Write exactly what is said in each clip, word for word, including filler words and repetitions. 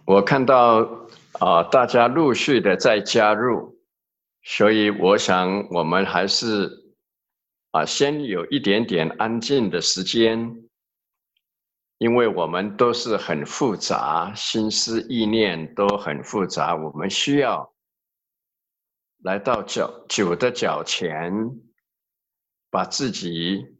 我看到啊、呃大家陆续的在加入，所以我想我们还是啊、先有一点点安静的时间，因为我们都是很复杂，心思意念都很复杂，我们需要来到脚酒的脚前，把自己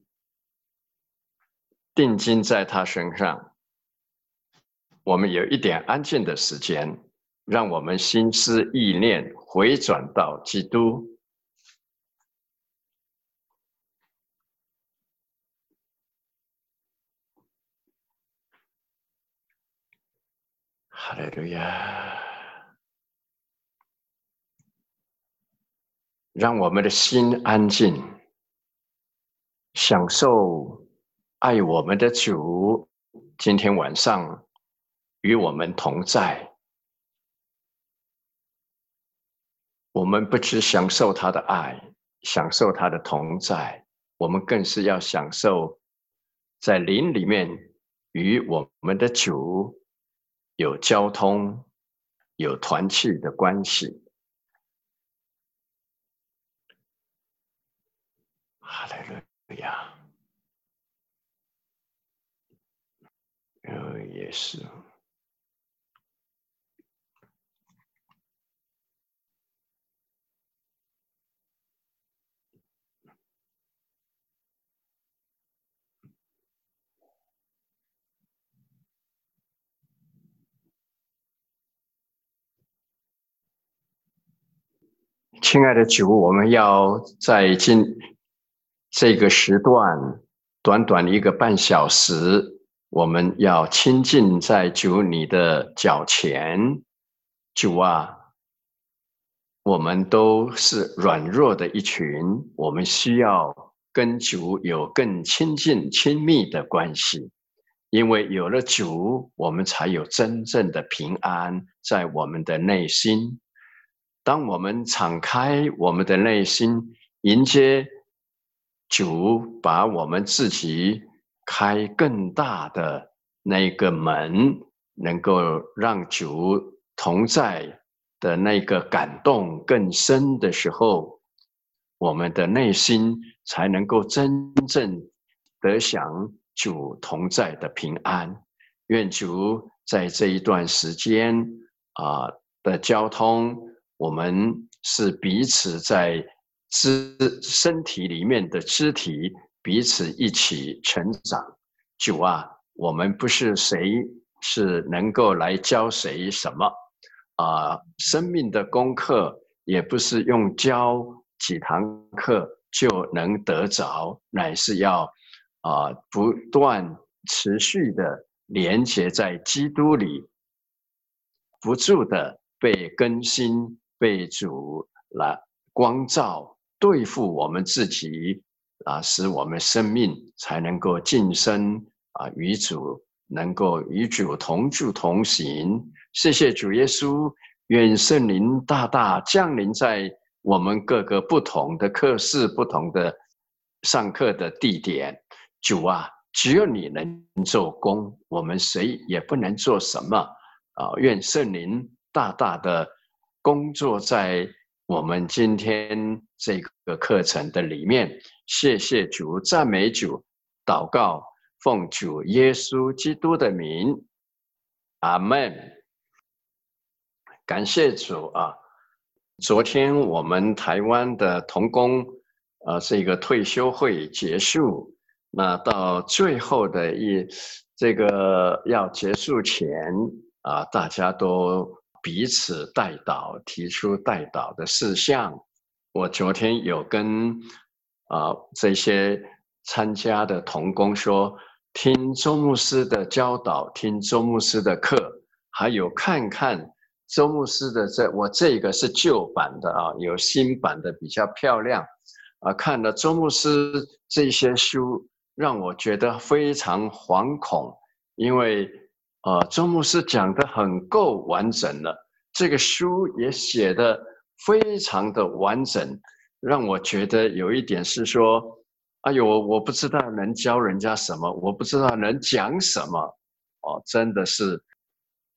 定睛在他身上。我们有一点安静的时间，让我们心思意念回转到基督。哈利路亚！让我们的心安静，享受爱我们的主今天晚上与我们同在。我们不只享受他的爱，享受他的同在，我们更是要享受在灵里面与我们的主有交通、有团契的关系。哈利路亚！呃，也是。亲爱的主，我们要在今这个时段，短短一个半小时，我们要亲近在主你的脚前。主啊，我们都是软弱的一群，我们需要跟主有更亲近、亲密的关系。因为有了主，我们才有真正的平安在我们的内心。当我们敞开我们的内心，迎接主，把我们自己开更大的那个门，能够让主同在的那个感动更深的时候，我们的内心才能够真正得享主同在的平安。愿主在这一段时间啊、呃、的交通，我们是彼此在肢身体里面的肢体，彼此一起成长。主啊，我们不是谁是能够来教谁什么啊、呃，生命的功课也不是用教几堂课就能得着，乃是要啊、呃、不断持续的连接在基督里，不住的被更新，被主来光照，对付我们自己啊，使我们生命才能够晋升啊，与主能够与主同住同行。谢谢主耶稣，愿圣灵大大降临在我们各个不同的课室、不同的上课的地点。主啊，只有你能做工，我们谁也不能做什么。啊，愿圣灵大大的工作在我们今天这个课程的里面。谢谢主，赞美主，祷告，奉主耶稣基督的名，阿门。感谢主啊！昨天我们台湾的同工，呃，这个退休会结束，那到最后的一这个要结束前啊，大家都彼此代祷，提出代祷的事项。我昨天有跟啊这些参加的同工说，听周牧师的教导，听周牧师的课，还有看看周牧师的这我这个是旧版的啊，有新版的比较漂亮啊。看了周牧师这些书，让我觉得非常惶恐，因为呃周牧师讲的很够完整了，这个书也写的非常的完整，让我觉得有一点是说，哎呦，我不知道能教人家什么，我不知道能讲什么，哦，真的是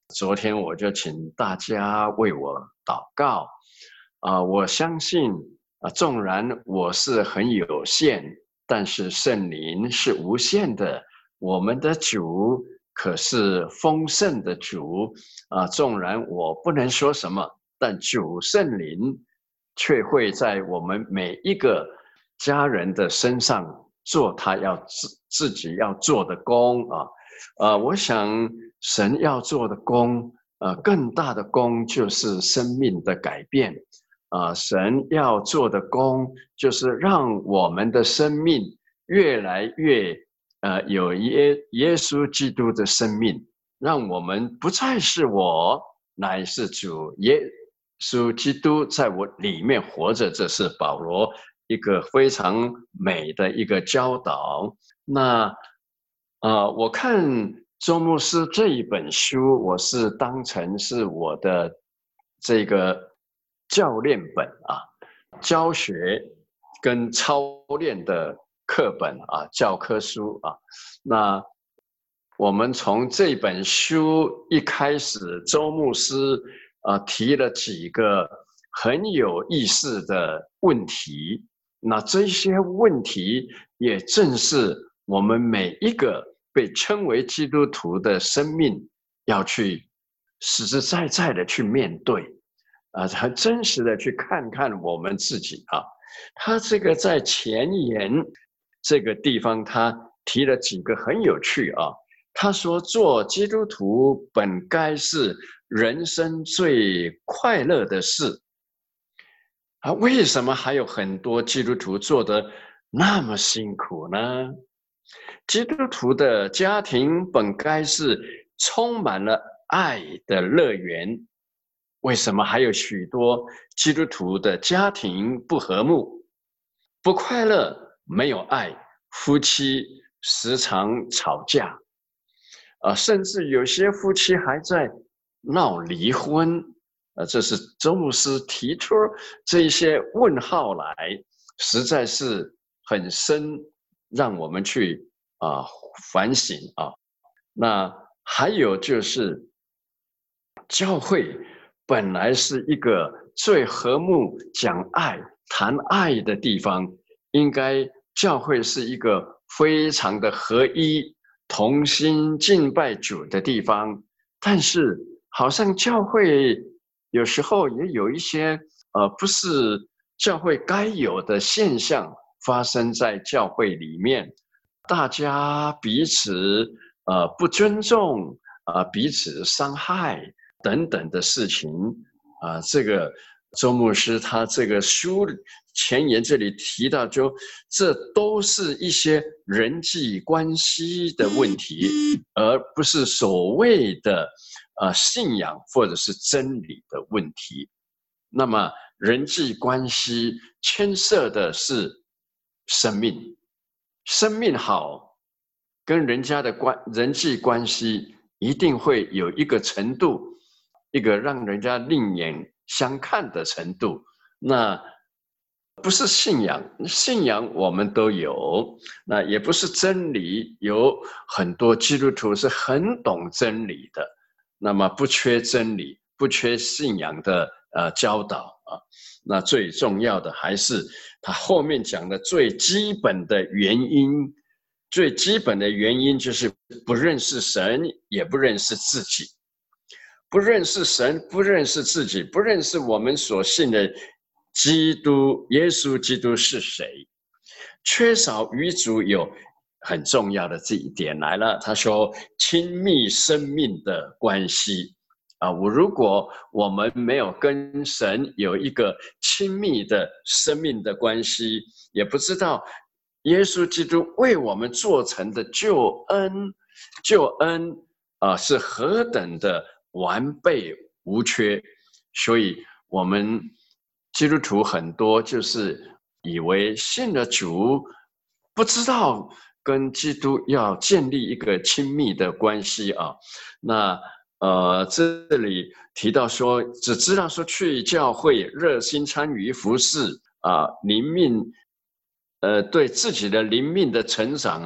昨天我就请大家为我祷告。啊、我相信啊、纵然我是很有限，但是圣灵是无限的。我们的主可是丰盛的主啊、纵然我不能说什么，但主圣灵却会在我们每一个家人的身上做他要自自己要做的工啊。呃，我想神要做的工，呃，更大的工就是生命的改变。啊、神要做的工就是让我们的生命越来越呃有耶耶稣基督的生命，让我们不再是我，乃是主耶稣基督在我里面活着。这是保罗一个非常美的一个教导。那呃，我看周牧师这一本书，我是当成是我的这个教练本啊，教学跟操练的课本啊，教科书啊。那我们从这本书一开始，周牧师啊提了几个很有意思的问题。那这些问题也正是我们每一个被称为基督徒的生命要去实实在在的去面对啊，很真实的去看看我们自己啊。他这个在前言这个地方，他提了几个很有趣啊。他说，做基督徒本该是人生最快乐的事啊，为什么还有很多基督徒做得那么辛苦呢？基督徒的家庭本该是充满了爱的乐园，为什么还有许多基督徒的家庭不和睦、不快乐、没有爱，夫妻时常吵架，呃，甚至有些夫妻还在闹离婚。呃，这是周牧师提出这些问号来，实在是很深，让我们去啊、呃、反省啊。那还有就是，教会本来是一个最和睦、讲爱、谈爱的地方，应该教会是一个非常的合一、同心敬拜主的地方。但是，好像教会有时候也有一些呃，不是教会该有的现象发生在教会里面，大家彼此呃不尊重啊、呃，彼此伤害等等的事情啊、呃，这个周牧师他这个书前言这里提到，就这都是一些人际关系的问题，而不是所谓的呃信仰或者是真理的问题。那么人际关系牵涉的是生命，生命好，跟人家的关人际关系一定会有一个程度，一个让人家另眼相看的程度。那不是信仰，信仰我们都有，那也不是真理，有很多基督徒是很懂真理的，那么不缺真理，不缺信仰的呃教导啊。那最重要的还是他后面讲的最基本的原因，最基本的原因就是不认识神，也不认识自己。不认识神，不认识自己，不认识我们所信的基督耶稣基督是谁，缺少与主有很重要的这一点来了。他说亲密生命的关系啊，我如果我们没有跟神有一个亲密的生命的关系，也不知道耶稣基督为我们做成的救恩，救恩啊是何等的完备无缺。所以我们基督徒很多就是以为信了主，不知道跟基督要建立一个亲密的关系啊。那呃，这里提到说，只知道说去教会热心参与服事啊，灵命，呃，对自己的灵命的成长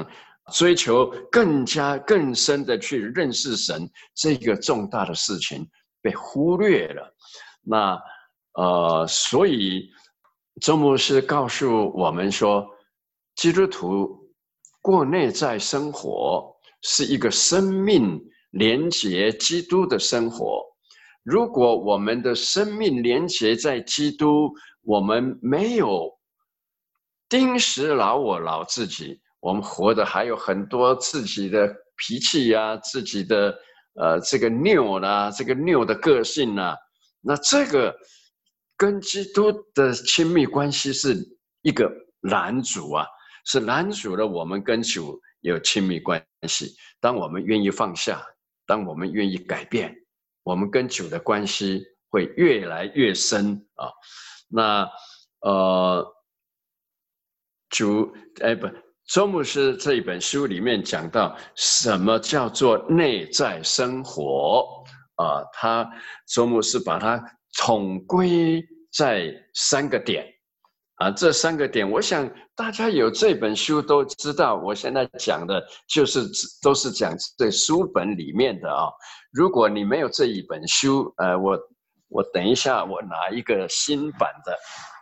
追求更加更深的去认识神，这个重大的事情被忽略了。那呃，所以周牧师告诉我们说，基督徒过内在生活是一个生命连结基督的生活。如果我们的生命连结在基督，我们没有钉死老我老自己，我们活的还有很多自己的脾气呀、啊，自己的呃这个拗啦，这个拗的个性啊，那这个跟基督的亲密关系是一个拦阻啊，是拦阻了我们跟主有亲密关系。当我们愿意放下，当我们愿意改变，我们跟主的关系会越来越深啊。那呃。主，哎不，周牧师这一本书里面讲到什么叫做内在生活啊？他周牧师把它统归在三个点啊，这三个点，我想大家有这本书都知道。我现在讲的就是都是讲这书本里面的啊。如果你没有这一本书，呃，我我等一下我拿一个新版的。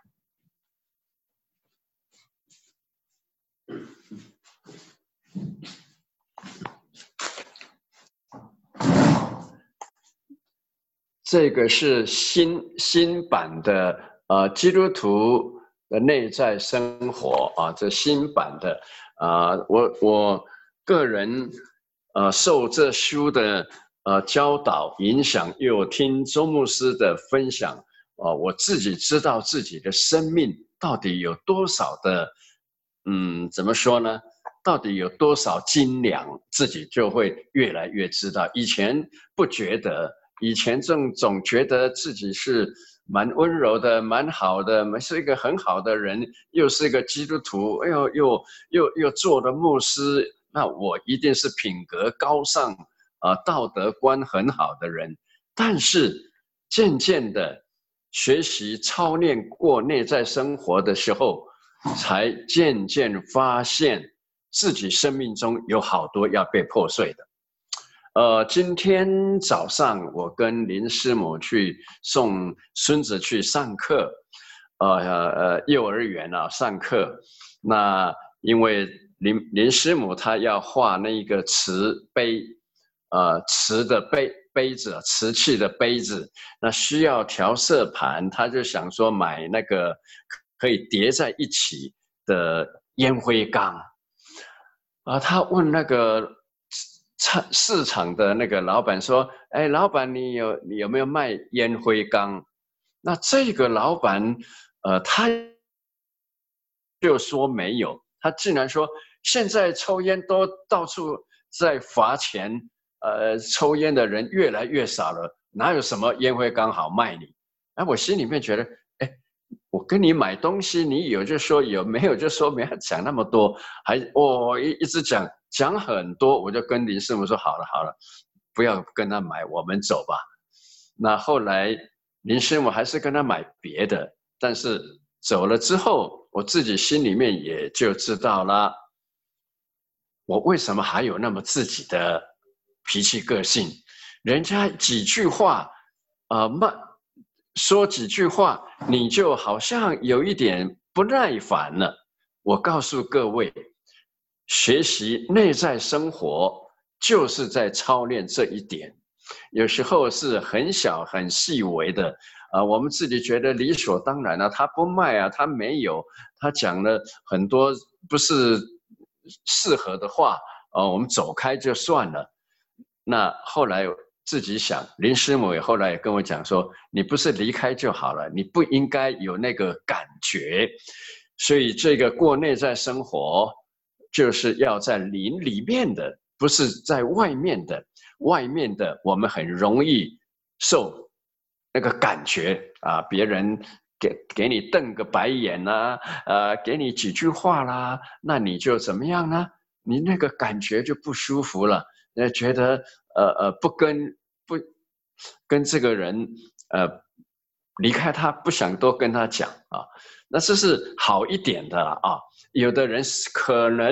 这个是新新版的呃基督徒的内在生活啊，这新版的啊、呃，我我个人呃受这书的呃教导影响，又听周牧师的分享啊、呃，我自己知道自己的生命到底有多少的嗯怎么说呢？到底有多少斤两，自己就会越来越知道。以前不觉得。以前总总觉得自己是蛮温柔的，蛮好的，是一个很好的人，又是一个基督徒，哎呦，又又又做了牧师，那我一定是品格高尚啊、呃，道德观很好的人。但是渐渐的学习操练过内在生活的时候，才渐渐发现自己生命中有好多要被破碎的。呃，今天早上我跟林师母去送孙子去上课，呃呃幼儿园啊上课。那因为林林师母她要画那个瓷杯，呃瓷的杯杯子，瓷器的杯子，那需要调色盘，她就想说买那个可以叠在一起的烟灰缸。啊，他问那个市场的那个老板说：“哎，老板，你有你有没有卖烟灰缸？”那这个老板，呃，他就说没有。他竟然说，现在抽烟都到处在罚钱，呃，抽烟的人越来越少了，哪有什么烟灰缸好卖你？哎，我心里面觉得，哎，我跟你买东西，你有就说有，没有就说没有，讲那么多，还我、哦、一一直讲。讲很多，我就跟林师傅说好了好了，不要跟他买，我们走吧。那后来林师傅还是跟他买别的，但是走了之后，我自己心里面也就知道了，我为什么还有那么自己的脾气个性。人家几句话呃慢说几句话，你就好像有一点不耐烦了。我告诉各位，学习内在生活就是在操练这一点，有时候是很小很细微的啊、呃，我们自己觉得理所当然啊，他不卖啊，他没有，他讲了很多不是适合的话啊、呃，我们走开就算了。那后来自己想，林师母也后来也跟我讲说，你不是离开就好了，你不应该有那个感觉，所以这个过内在生活。就是要在灵里面的，不是在外面的。外面的我们很容易受那个感觉啊，别人给给你瞪个白眼啦、啊，呃，给你几句话啦，那你就怎么样呢？你那个感觉就不舒服了，呃，觉得呃呃不跟不跟这个人呃离开他，不想多跟他讲啊。那这是好一点的啊。有的人可能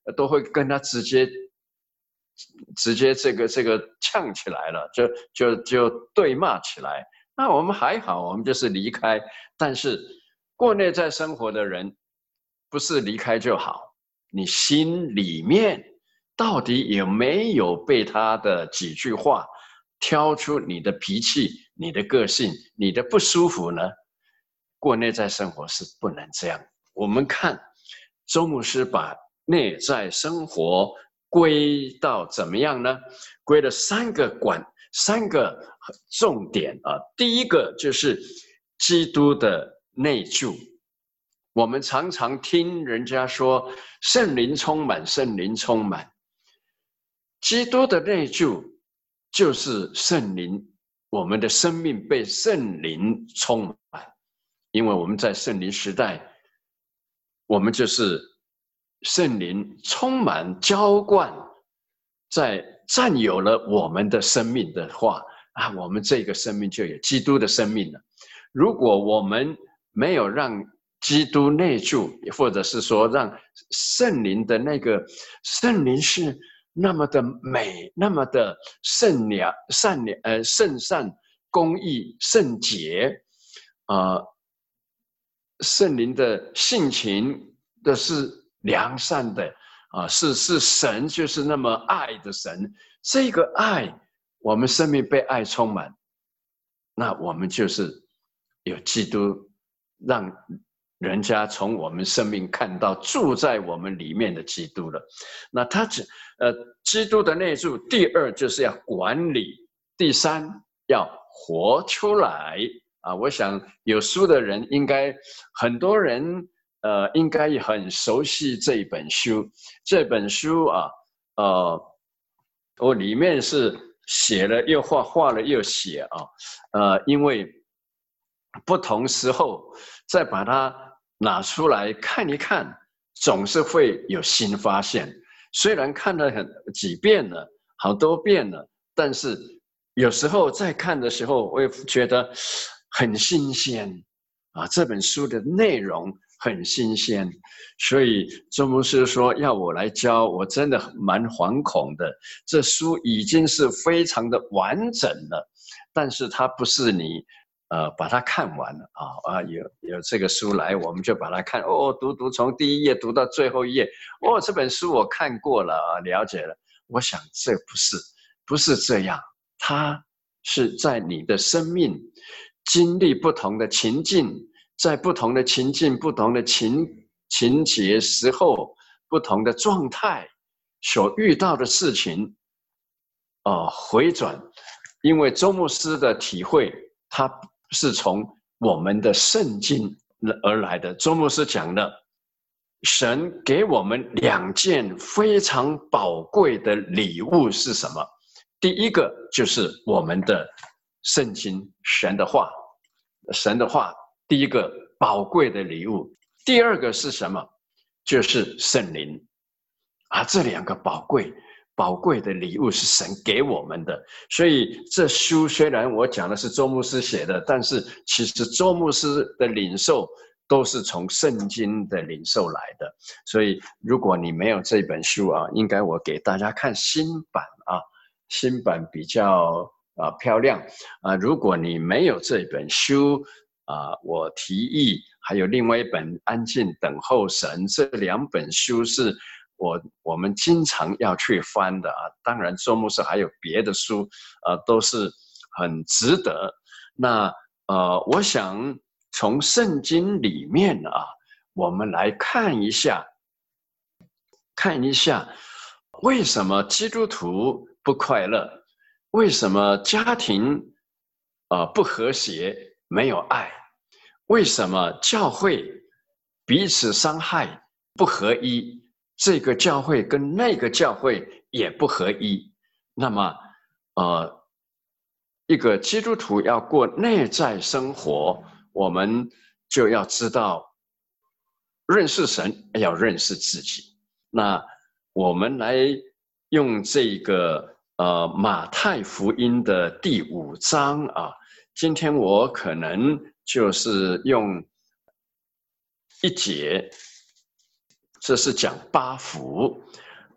都会跟他直接直接这个这个呛起来了，就就就对骂起来。那我们还好，我们就是离开。但是过内在生活的人，不是离开就好，你心里面到底有没有被他的几句话挑出你的脾气、你的个性、你的不舒服呢？过内在生活是不能这样。我们看周牧师把内在生活归到怎么样呢？归了三个管，三个重点啊。第一个就是基督的内住。我们常常听人家说圣灵充满，圣灵充满。基督的内住就是圣灵，我们的生命被圣灵充满。因为我们在圣灵时代，我们就是圣灵充满浇灌，在占有了我们的生命的话啊，我们这个生命就有基督的生命了。如果我们没有让基督内住，或者是说让圣灵的那个圣灵是那么的美，那么的圣良、善良、呃圣善、公义、圣洁，啊、呃。圣灵的性情的是良善的啊，是是神，就是那么爱的神。这个爱，我们生命被爱充满，那我们就是有基督，让人家从我们生命看到住在我们里面的基督了。那他只呃，基督的内住，第二就是要管理，第三要活出来。啊，我想有书的人应该很多人呃，应该也很熟悉这本书。这本书啊，呃，我里面是写了又画，画了又写啊，呃，因为不同时候再把它拿出来看一看，总是会有新发现。虽然看了很几遍了，好多遍了，但是有时候再看的时候，我也觉得很新鲜啊！这本书的内容很新鲜，所以周牧师说要我来教，我真的蛮惶恐的。这书已经是非常的完整了，但是它不是你呃把它看完了啊啊！有有这个书来，我们就把它看哦，读读从第一页读到最后一页，哦，这本书我看过了啊，了解了。我想这不是不是这样，它是在你的生命经历不同的情境，在不同的情境、不同的情情节时候、不同的状态所遇到的事情，呃，回转。因为周牧师的体会，他是从我们的圣经而来的。周牧师讲了，神给我们两件非常宝贵的礼物是什么？第一个就是我们的圣经，神的话，神的话，第一个宝贵的礼物。第二个是什么？就是圣灵啊，这两个宝贵宝贵的礼物是神给我们的。所以这书虽然我讲的是周牧师写的，但是其实周牧师的领受都是从圣经的领受来的。所以如果你没有这本书啊，应该我给大家看新版啊。新版比较啊、呃、漂亮啊、呃。如果你没有这本书啊、呃，我提议还有另外一本《安静等候神》，这两本书是我我们经常要去翻的啊。当然，周牧师还有别的书，呃，都是很值得。那呃，我想从圣经里面啊，我们来看一下，看一下为什么基督徒不快乐？为什么家庭呃不和谐、没有爱？为什么教会彼此伤害、不合一？这个教会跟那个教会也不合一。那么，呃，一个基督徒要过内在生活，我们就要知道认识神，要认识自己。那我们来用这个呃马太福音的第五章啊，今天我可能就是用一节，这是讲八福。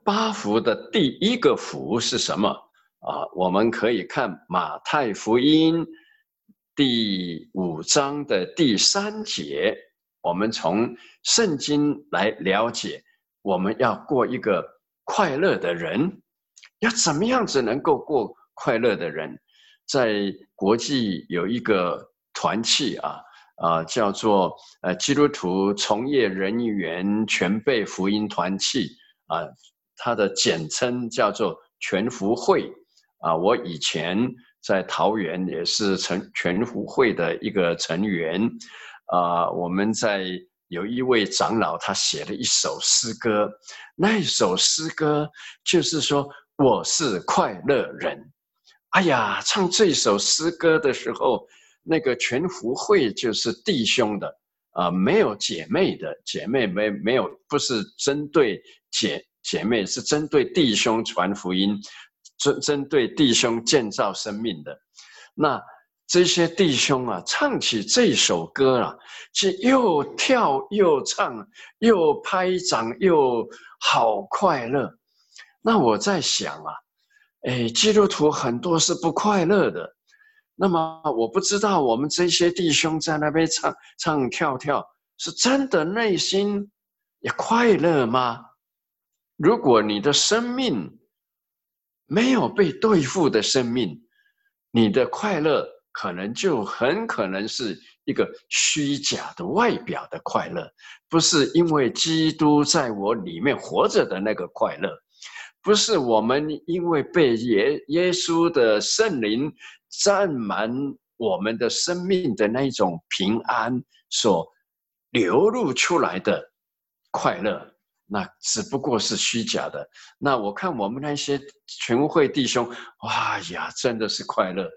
八福的第一个福是什么啊？我们可以看马太福音第五章的第三节，我们从圣经来了解，我们要过一个快乐的人，要怎么样子能够过快乐的人？在国际有一个团契啊。啊、呃，叫做呃基督徒从业人员全备福音团契啊、呃，它的简称叫做全福会啊、呃。我以前在桃园也是成全福会的一个成员啊、呃。我们在有一位长老，他写了一首诗歌，那一首诗歌就是说我是快乐人。哎呀，唱这首诗歌的时候，那个全福会就是弟兄的啊、呃，没有姐妹的，姐妹没没有，不是针对姐姐妹，是针对弟兄传福音，针针对弟兄建造生命的。那这些弟兄啊，唱起这首歌啊，是又跳又唱，又拍掌，又好快乐。那我在想啊。哎，基督徒很多是不快乐的。那么我不知道我们这些弟兄在那边唱唱跳跳，是真的内心也快乐吗？如果你的生命没有被对付的生命，你的快乐可能就很可能是一个虚假的外表的快乐，不是因为基督在我里面活着的那个快乐。不是我们因为被耶耶稣的圣灵占满我们的生命的那种平安所流露出来的快乐，那只不过是虚假的。那我看我们那些全会弟兄，哇呀，真的是快乐，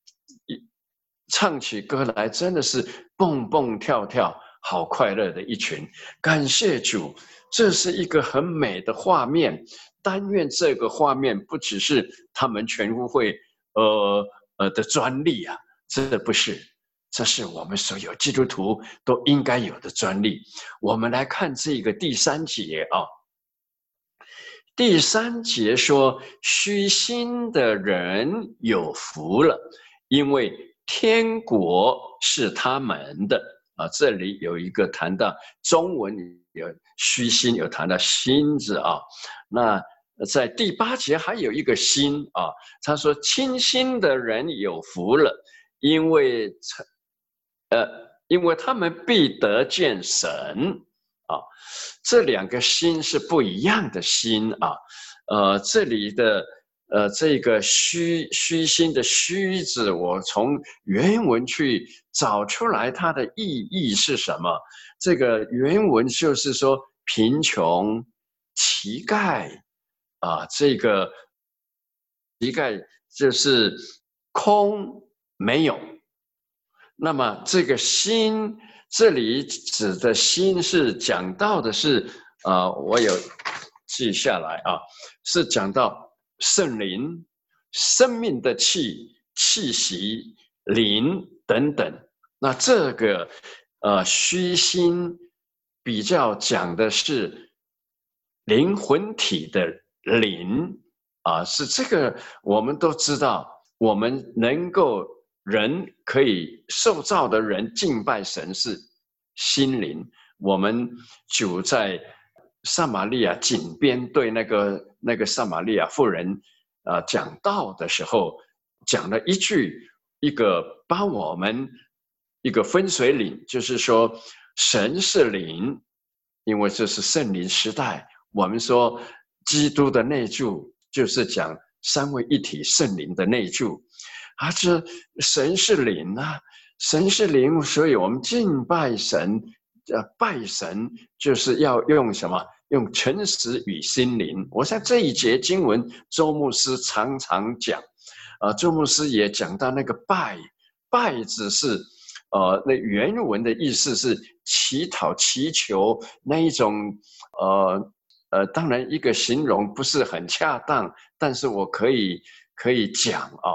唱起歌来真的是蹦蹦跳跳，好快乐的一群。感谢主，这是一个很美的画面。但愿这个画面不只是他们全福会呃呃的专利啊，这不是，这是我们所有基督徒都应该有的专利。我们来看这个第三节啊，第三节说：虚心的人有福了，因为天国是他们的啊。这里有一个谈到中文有虚心，有谈到心字啊。那在第八节还有一个心啊，他说清心的人有福了，因为呃，因为他们必得见神啊。这两个心是不一样的心啊。呃，这里的呃这个虚虚心的虚字，我从原文去找出来它的意义是什么。这个原文就是说贫穷、乞丐。啊，这个乞丐就是空没有。那么这个心，这里指的心是讲到的是，呃，我有记下来啊，是讲到圣灵、生命的气、气息、灵等等。那这个呃虚心比较讲的是灵魂体的灵啊，是这个我们都知道，我们能够人可以受造的人敬拜神是心灵。我们主在撒玛利亚井边对那个那个撒玛利亚妇人啊、呃、讲道的时候，讲了一句，一个把我们一个分水岭，就是说神是灵，因为这是圣灵时代。我们说基督的内住就是讲三位一体圣灵的内住啊，这神是灵啊，神是灵，所以我们敬拜神，呃，拜神就是要用什么？用诚实与心灵。我想这一节经文，周牧师常常讲，啊、呃，周牧师也讲到那个拜，拜只是，呃，那原文的意思是乞讨、祈求那一种，呃。呃，当然一个形容不是很恰当，但是我可以可以讲啊、哦，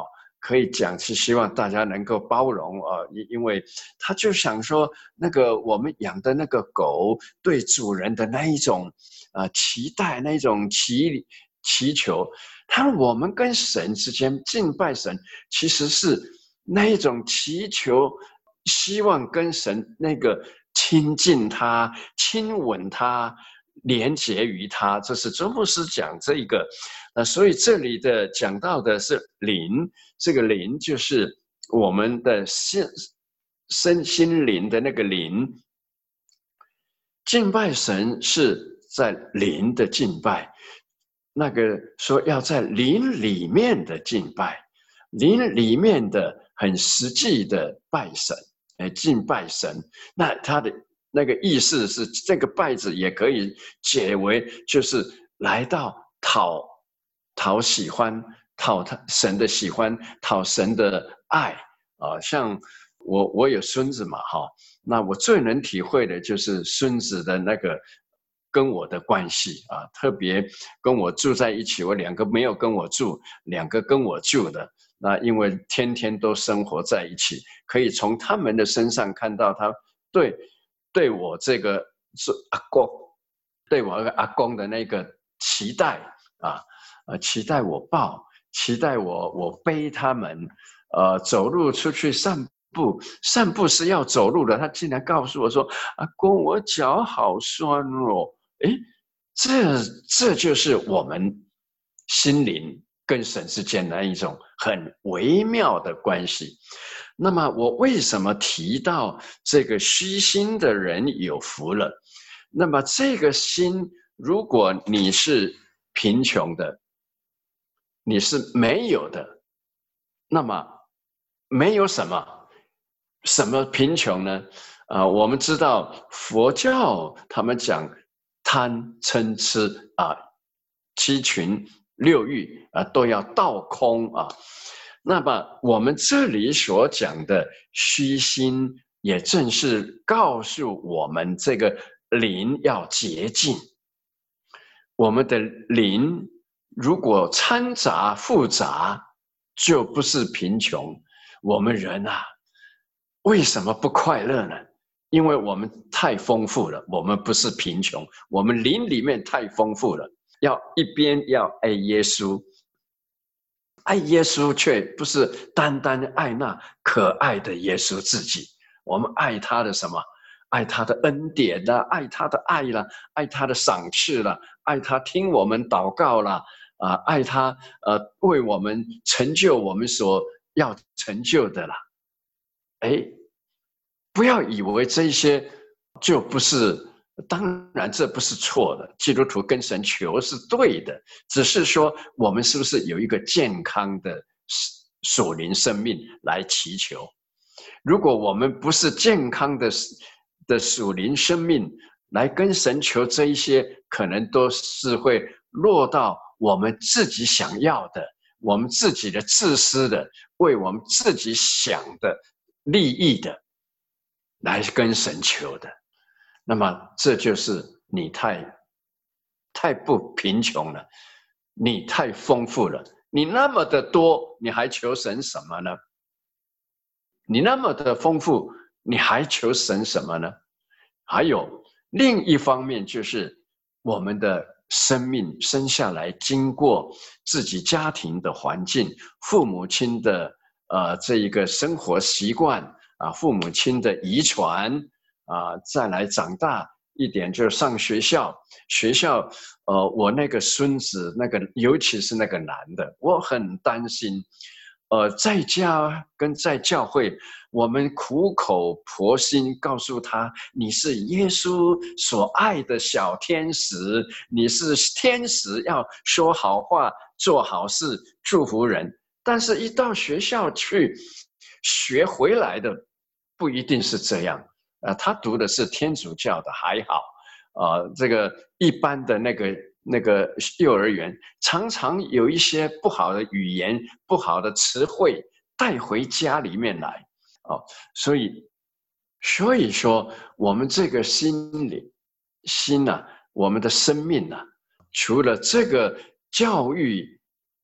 可以讲是希望大家能够包容啊，因因为他就想说，那个我们养的那个狗对主人的那一种啊期待，那一种祈祈求，他我们跟神之间敬拜神，其实是那一种祈求，希望跟神那个亲近他、亲吻他、连结于他。这是周牧师讲这个，呃，所以这里的讲到的是灵，这个灵就是我们的心身心灵的那个灵。敬拜神是在灵的敬拜，那个说要在灵里面的敬拜，灵里面的很实际的拜神，哎，敬拜神。那他的那个意思是，这个拜字也可以解为就是来到讨讨喜欢，讨他神的喜欢，讨神的爱啊、呃。像我我有孙子嘛，哈。那我最能体会的就是孙子的那个跟我的关系啊，特别跟我住在一起，我两个没有跟我住，两个跟我住的，那因为天天都生活在一起，可以从他们的身上看到他对对我这个是阿公，对我阿公的那个期待啊，呃，期待我抱，期待我我背他们，呃，走路出去散步。不，散步是要走路的。他竟然告诉我说：“阿公，我脚好酸哦。”诶，这这就是我们心灵跟神之间的一种很微妙的关系。那么，我为什么提到这个虚心的人有福了？那么，这个心，如果你是贫穷的，你是没有的，那么没有什么。什么贫穷呢？啊、呃，我们知道佛教他们讲贪嗔痴啊，七情六欲啊都要倒空啊。那么我们这里所讲的虚心，也正是告诉我们这个灵要洁净。我们的灵如果掺杂复杂，就不是贫穷。我们人啊。为什么不快乐呢？因为我们太丰富了，我们不是贫穷，我们灵里面太丰富了。要一边要爱耶稣，爱耶稣却不是单单爱那可爱的耶稣自己，我们爱他的什么？爱他的恩典啦，爱他的爱啦，爱他的赏赐啦，爱他听我们祷告啦，啊，爱他呃为我们成就我们所要成就的啦。哎，不要以为这些就不是，当然这不是错的，基督徒跟神求是对的，只是说我们是不是有一个健康的属灵生命来祈求？如果我们不是健康的的属灵生命来跟神求这一些，可能都是会落到我们自己想要的，我们自己的自私的，为我们自己想的。利益的来跟神求的，那么这就是你太太不贫穷了，你太丰富了，你那么的多，你还求神什么呢？你那么的丰富，你还求神什么呢？还有另一方面，就是我们的生命生下来，经过自己家庭的环境，父母亲的。呃，这一个生活习惯啊，父母亲的遗传啊，再来长大一点就上学校，学校，呃，我那个孙子那个，尤其是那个男的，我很担心。呃，在家跟在教会，我们苦口婆心告诉他，你是耶稣所爱的小天使，你是天使，要说好话，做好事，祝福人。但是，一到学校去学回来的，不一定是这样。呃，他读的是天主教的，还好。呃，这个一般的那个那个幼儿园，常常有一些不好的语言、不好的词汇带回家里面来。哦，所以，所以说，我们这个心里心啊，我们的生命啊，除了这个教育。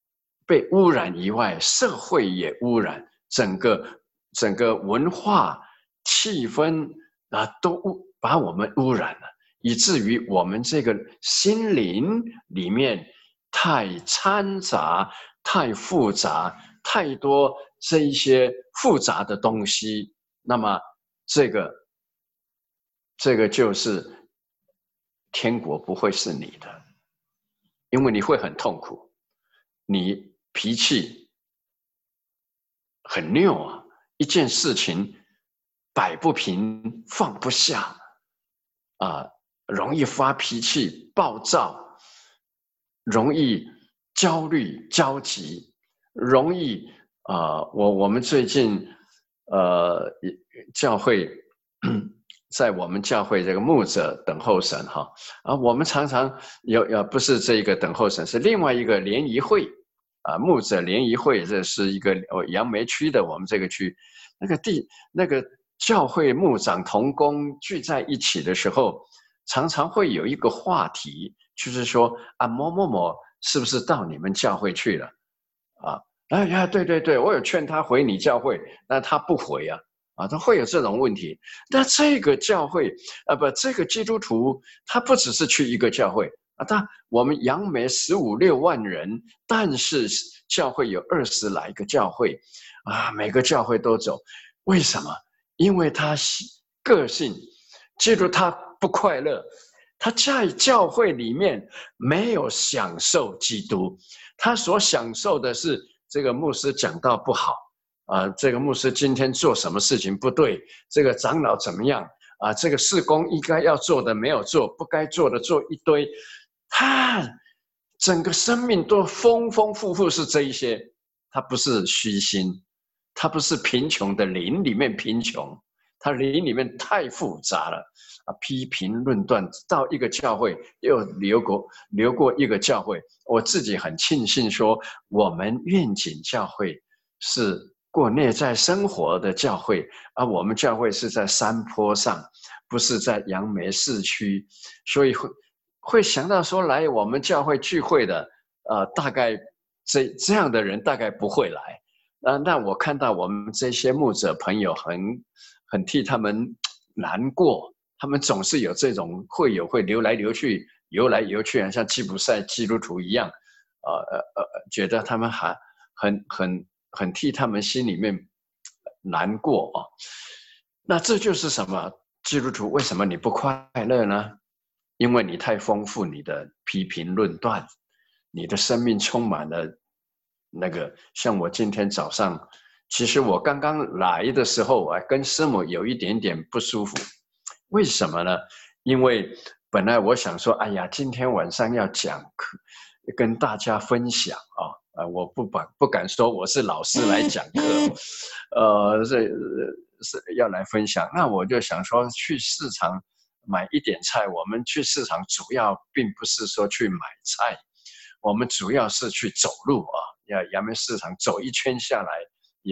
被污染以外，社会也污染，整个整个文化气氛啊，都污把我们污染了，以至于我们这个心灵里面太掺杂、太复杂、太多这一些复杂的东西，那么这个这个就是天国不会是你的，因为你会很痛苦，你脾气很拗啊，一件事情摆不平、放不下啊，容易发脾气、暴躁，容易焦虑、焦急，容易啊、呃，我我们最近呃教会在我们教会这个牧者等候神哈啊，我们常常有呃不是这个等候神，是另外一个联谊会啊，牧者联谊会，这是一个哦杨梅区的我们这个区那个地那个教会牧长同工聚在一起的时候，常常会有一个话题，就是说啊某某某是不是到你们教会去了啊？哎呀，对对对，我有劝他回你教会，但他不回啊。啊，他会有这种问题。那这个教会，啊不，这个基督徒，他不只是去一个教会啊，他我们杨梅十五六万人，但是教会有二十来个教会，啊，每个教会都走，为什么？因为他个性，记住他不快乐，他在教会里面没有享受基督，他所享受的是这个牧师讲道不好。啊，这个牧师今天做什么事情不对？这个长老怎么样？啊，这个事工应该要做的没有做，不该做的做一堆，他整个生命都丰丰富富是这一些，他不是虚心，他不是贫穷的灵里面贫穷，他灵里面太复杂了啊！批评论断，到一个教会又流过流过一个教会，我自己很庆幸说，我们愿景教会是过内在生活的教会，而我们教会是在山坡上，不是在杨梅市区，所以会会想到说来我们教会聚会的，呃，大概这这样的人大概不会来。啊，那我看到我们这些牧者朋友很很替他们难过，他们总是有这种会友会流来流去，游来游去，像吉普赛基督徒一样，呃呃呃，觉得他们还很很。很替他们心里面难过啊，那这就是什么？基督徒为什么你不快乐呢？因为你太丰富你的批评论断，你的生命充满了那个。像我今天早上，其实我刚刚来的时候啊，跟师母有一点点不舒服，为什么呢？因为本来我想说，哎呀，今天晚上要讲课，跟大家分享啊。呃，我不敢不敢说我是老师来讲课，呃，是是要来分享。那我就想说，去市场买一点菜。我们去市场主要并不是说去买菜，我们主要是去走路啊。要阳明市场走一圈下来，也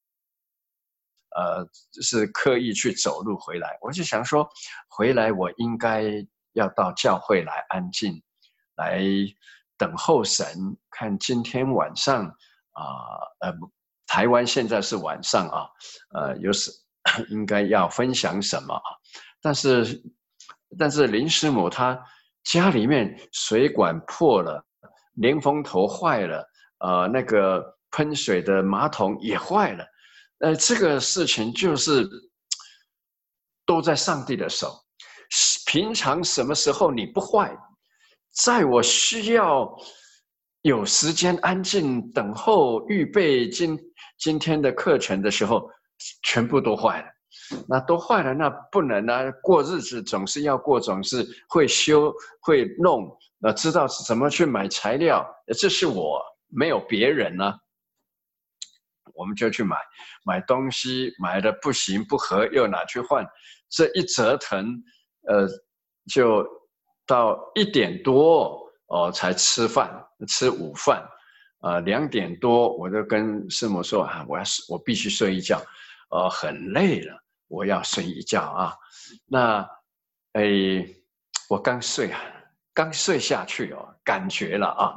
呃是刻意去走路回来。我就想说，回来我应该要到教会来安静，来等候神，看今天晚上啊，呃, 呃，台湾现在是晚上啊，呃，有时应该要分享什么啊？但是，但是林师母她家里面水管破了，连风头坏了，呃，那个喷水的马桶也坏了，呃，这个事情就是都在上帝的手。平常什么时候你不坏？在我需要有时间安静等候预备今今天的课程的时候，全部都坏了。那都坏了，那不能啊！过日子总是要过，总是会修会弄，呃，知道怎么去买材料，这是我，没有别人呢、啊。我们就去买买东西，买的不行不合又拿去换，这一折腾，呃，就到一点多哦才吃饭，吃午饭，呃，两点多我就跟师母说啊，我要我必须睡一觉，呃，很累了，我要睡一觉啊。那，哎，我刚睡啊，刚睡下去哦，感觉了啊。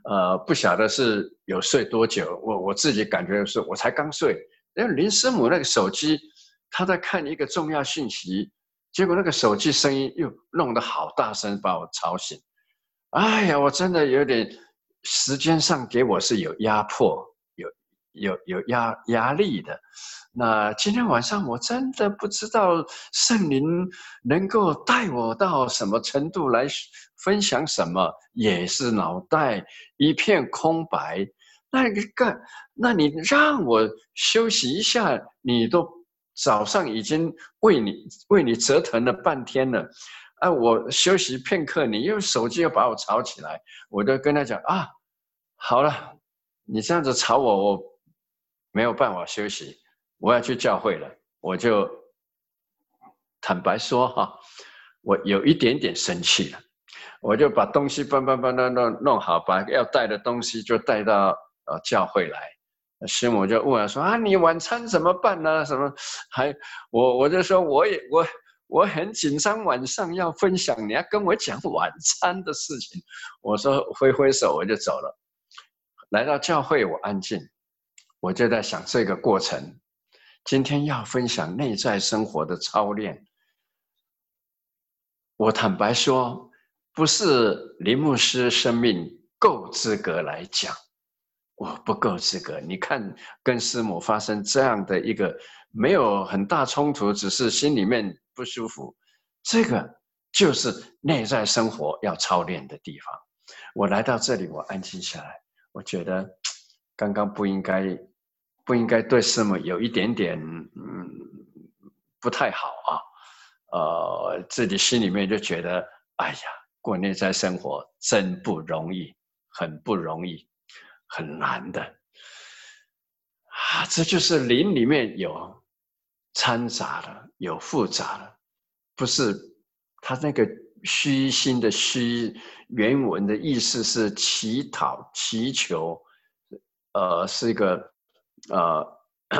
呃，不晓得是有睡多久，我我自己感觉是我才刚睡，因为林师母那个手机，她在看一个重要信息，结果那个手机声音又弄得好大声，把我吵醒。哎呀，我真的有点时间上给我是有压迫，有有有压压力的。那今天晚上我真的不知道圣灵能够带我到什么程度来分享什么，也是脑袋一片空白。那个干，那你让我休息一下，你都早上已经为你为你折腾了半天了。啊，我休息片刻，你用手机又把我吵起来，我就跟他讲啊，好了，你这样子吵我，我没有办法休息，我要去教会了。我就坦白说哈，我有一点点生气了，我就把东西搬搬搬弄弄弄好，把要带的东西就带到呃教会来。师母就问我说啊，你晚餐怎么办呢？什么还我我就说我也我。我很紧张，晚上要分享，你要跟我讲晚餐的事情。我说挥挥手，我就走了。来到教会，我安静，我就在想这个过程。今天要分享内在生活的操练，我坦白说，不是林牧师生命够资格来讲，我不够资格。你看，跟师母发生这样的一个没有很大冲突，只是心里面不舒服，这个就是内在生活要操练的地方。我来到这里，我安静下来，我觉得刚刚不应该，不应该对师母有一点点嗯不太好啊，呃，自己心里面就觉得，哎呀，过内在生活真不容易，很不容易，很难的啊！这就是灵里面有掺杂的，有复杂的，不是他那个虚心的虚，原文的意思是乞讨、祈求，呃，是一个呃，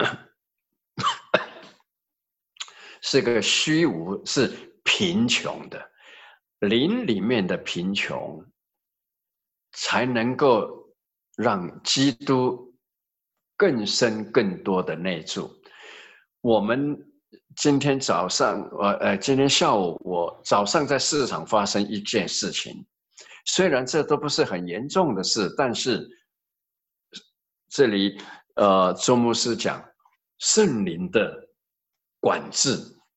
是个虚无，是贫穷的。灵里面的贫穷，才能够让基督更深更多的内住。我们今天早上，我呃，今天下午我早上在市场发生一件事情，虽然这都不是很严重的事，但是这里呃，周牧师讲圣灵的管制，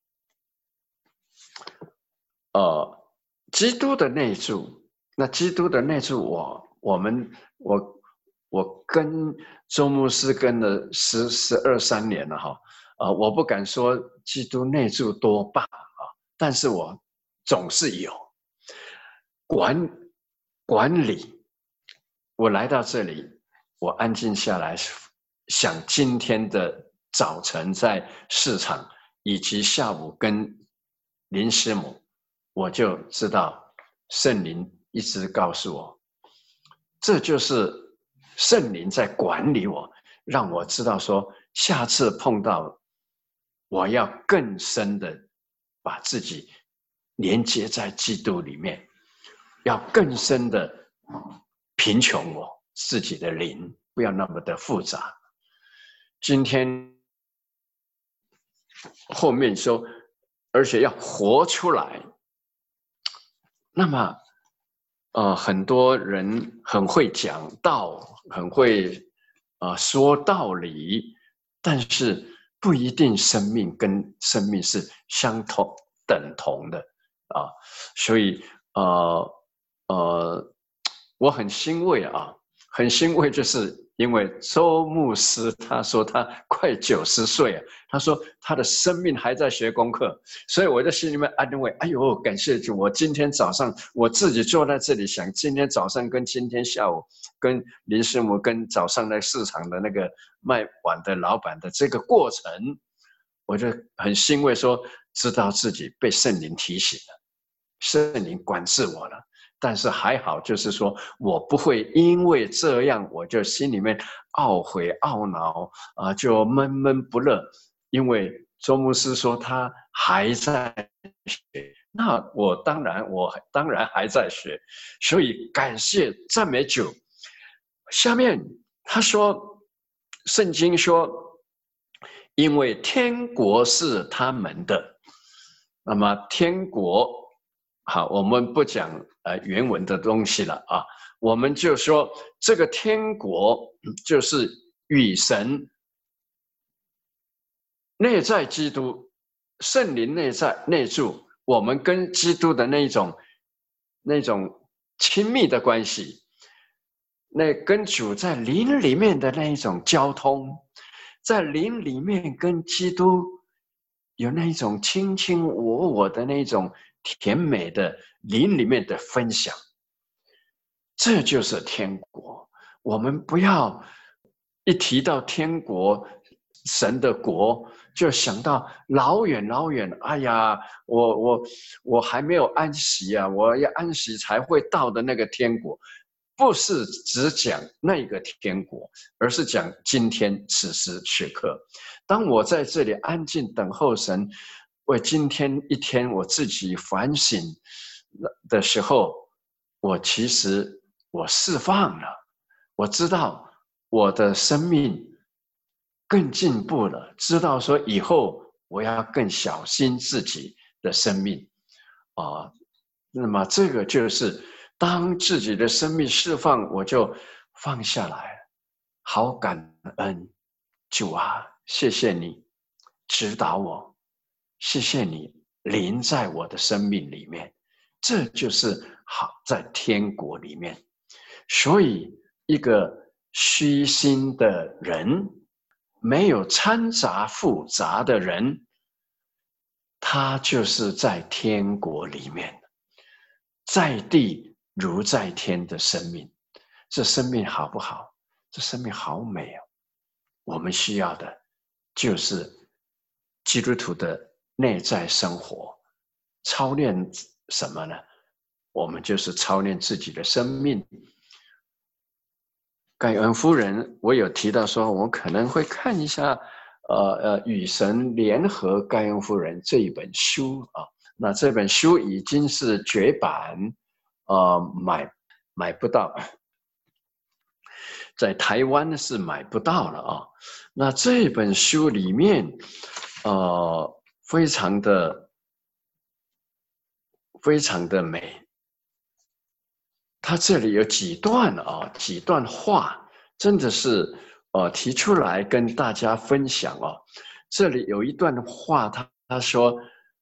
呃，基督的内住。那基督的内住我，我我们我我跟周牧师跟了十十二三年了哈，呃，我不敢说基督内住多棒啊，但是我总是有管管理。我来到这里，我安静下来，想今天的早晨在市场，以及下午跟林师母，我就知道圣灵一直告诉我，这就是圣灵在管理我，让我知道说，下次碰到我要更深的把自己连接在基督里面，要更深的贫穷我自己的灵，不要那么的复杂。今天后面说，而且要活出来，那么呃，很多人很会讲道，很会呃说道理，但是不一定生命跟生命是相同等同的啊，所以呃呃，我很欣慰啊，很欣慰，就是因为周牧师他说他快九十岁了，他说他的生命还在学功课，所以我在心里面安慰，哎呦，感谢主！我今天早上我自己坐在这里想，今天早上跟今天下午跟林师母跟早上在市场的那个卖碗的老板的这个过程，我就很欣慰说，知道自己被圣灵提醒了，圣灵管制我了。但是还好，就是说我不会因为这样，我就心里面懊悔懊恼啊、呃，就闷闷不乐。因为周牧师说他还在学，那我当然我当然还在学，所以感谢赞美主， 下面他说，圣经说，因为天国是他们的。那么天国，好，我们不讲呃原文的东西了啊，我们就说这个天国就是与神内在基督圣灵内在内住，我们跟基督的那种那种亲密的关系，那跟主在灵里面的那一种交通，在灵里面跟基督有那一种卿卿我我的那种甜美的灵里面的分享，这就是天国。我们不要一提到天国神的国就想到老远老远，哎呀，我我我还没有安息啊，我要安息才会到的那个天国。不是只讲那个天国，而是讲今天此时此刻。当我在这里安静等候神，为今天一天我自己反省的时候，我其实我释放了，我知道我的生命更进步了，知道说以后我要更小心自己的生命啊、呃。那么这个就是当自己的生命释放，我就放下来了，好感恩主啊，谢谢你指导我，谢谢你临在我的生命里面，这就是好在天国里面。所以一个虚心的人，没有掺杂复杂的人，他就是在天国里面，在地如在天的生命。这生命好不好？这生命好美哦！我们需要的就是基督徒的内在生活，操练什么呢？我们就是操练自己的生命。盖恩夫人，我有提到说，我可能会看一下，呃呃，与神联合盖恩夫人这一本书啊。那这本书已经是绝版，呃，买买不到，在台湾是买不到了啊。那这本书里面，呃，非常的非常的美。它这里有几段啊，几段话，真的是呃提出来跟大家分享哦。这里有一段话，他他说，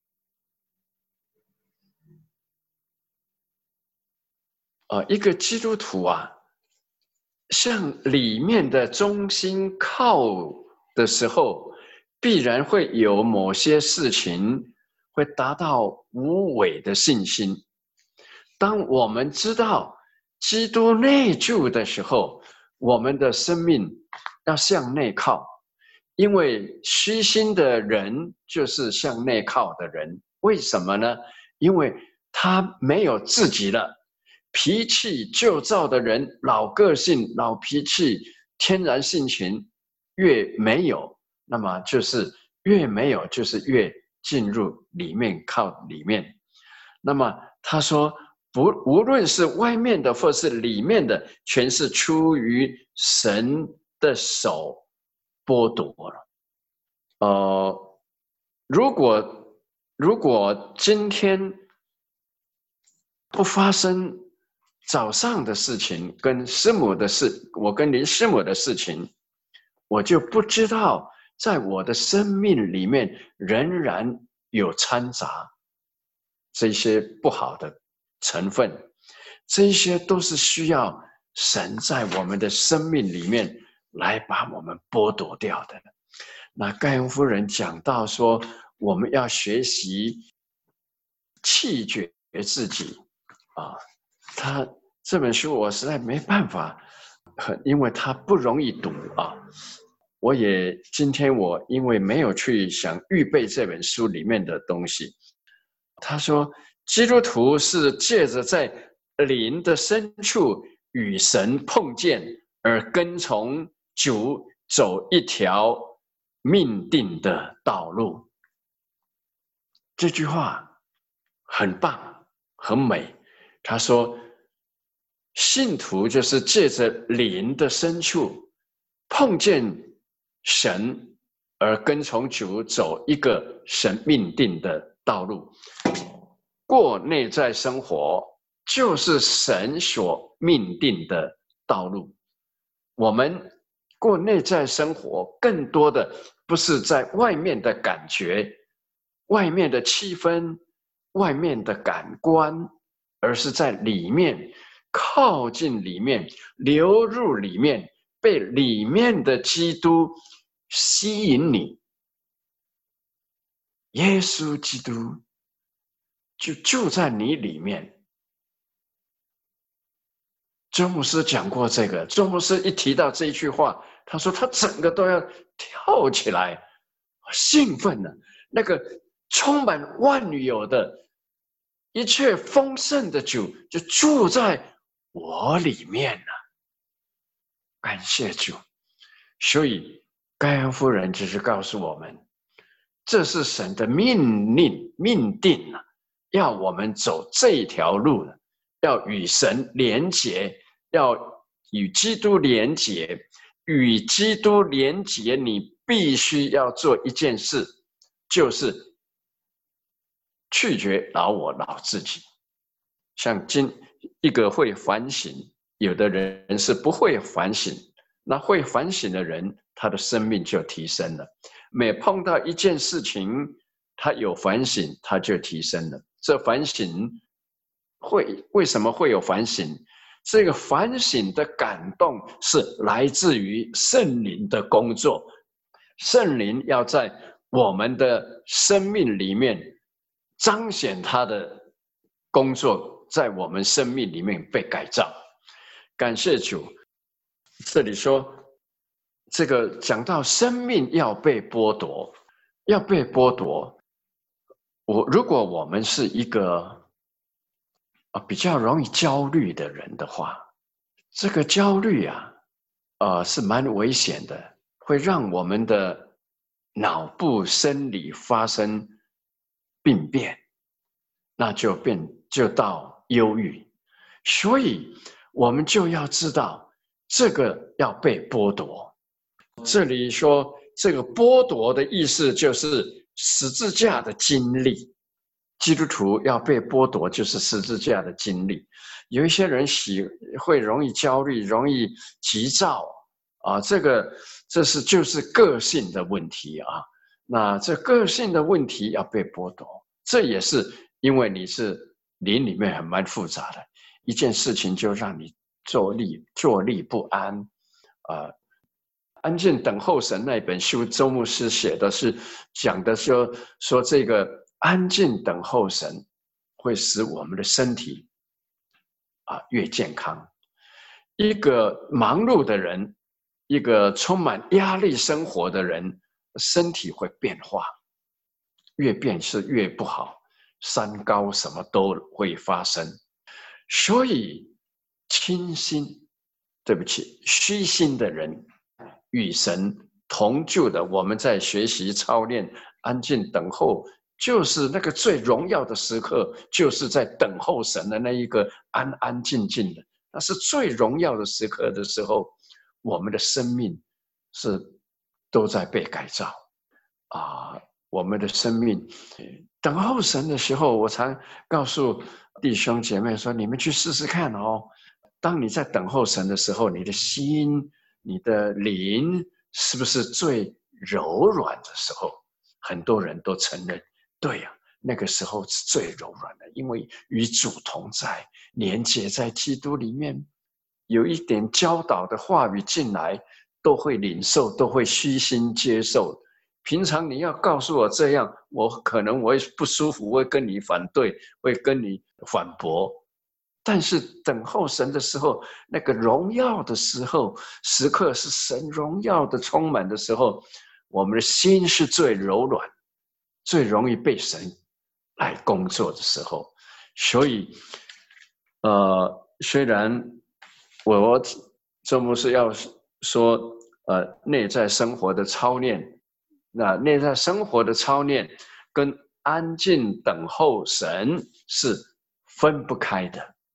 呃，一个基督徒啊，向里面的中心靠的时候，必然会有某些事情会达到无伪的信心。当我们知道基督内住的时候，我们的生命要向内靠，因为虚心的人就是向内靠的人。为什么呢？因为他没有自己了，脾气旧躁的人，老个性、老脾气、天然性情越没有，那么就是越没有，就是越进入里面靠里面。那么他说，不，无论是外面的或是里面的，全是出于神的手剥夺了。呃，如果如果今天不发生早上的事情，跟师母的事，我跟林师母的事情，我就不知道在我的生命里面仍然有掺杂这些不好的成分，这些都是需要神在我们的生命里面来把我们剥夺掉的。那盖恩夫人讲到说，我们要学习弃绝自己啊。他这本书我实在没办法，因为它不容易读啊。我也今天我因为没有去想预备这本书里面的东西。他说，基督徒是借着在灵的深处与神碰见，而跟从主走一条命定的道路。这句话很棒，很美。他说， 信徒就是借着灵的深处碰见神，而跟从主走一个神命定的道路。过内在生活就是神所命定的道路。我们过内在生活，更多的不是在外面的感觉、外面的气氛、外面的感官，而是在里面靠近里面，流入里面，被里面的基督吸引你。耶稣基督就就在你里面。周牧师讲过这个，周牧师一提到这一句话，他说他整个都要跳起来，兴奋了。那个充满万有的一切丰盛的主就住在我里面了。感谢主。所以盖恩夫人只是告诉我们，这是神的命令命定了，要我们走这一条路了，要与神连结，要与基督连结。与基督连结，你必须要做一件事，就是拒绝老我老自己。像今一个会反省，有的人是不会反省，那会反省的人，他的生命就提升了。每碰到一件事情，他有反省，他就提升了。这反省会为什么会有反省？这个反省的感动是来自于圣灵的工作，圣灵要在我们的生命里面彰显他的工作，在我们生命里面被改造。感谢主。这里说这个讲到生命要被剥夺，要被剥夺。我如果我们是一个比较容易焦虑的人的话，这个焦虑啊，呃，是蛮危险的，会让我们的脑部生理发生病变，那就变就到忧郁。所以我们就要知道，这个要被剥夺。这里说这个剥夺的意思就是十字架的经历。基督徒要被剥夺，就是十字架的经历。有一些人喜会容易焦虑，容易急躁啊，这个这是就是个性的问题啊。那这个性的问题要被剥夺，这也是因为你是灵里面还蛮复杂的一件事情，就让你坐立坐立不安啊。安静等候神那本书，周牧师写的是讲的说说这个。安静等候神，会使我们的身体啊越健康。一个忙碌的人，一个充满压力生活的人，身体会变化，越变是越不好，三高什么都会发生。所以清心，对不起，虚心的人与神同住的，我们在学习操练安静等候。就是那个最荣耀的时刻，就是在等候神的那一个安安静静的，那是最荣耀的时刻的时候，我们的生命是都在被改造啊！我们的生命等候神的时候，我常告诉弟兄姐妹说：你们去试试看哦。当你在等候神的时候，你的心、你的灵是不是最柔软的时候？很多人都承认。对呀、啊，那个时候是最柔软的，因为与主同在，连接在基督里面，有一点教导的话语进来，都会领受，都会虚心接受。平常你要告诉我这样，我可能我会不舒服，会跟你反对，会跟你反驳。但是等候神的时候，那个荣耀的时候，时刻是神荣耀的充满的时候，我们的心是最柔软。最容易被神来工作的时候，所以，呃，虽然我周牧师要说，呃，内在生活的操练，那内在生活的操练跟安静等候神是分不开的。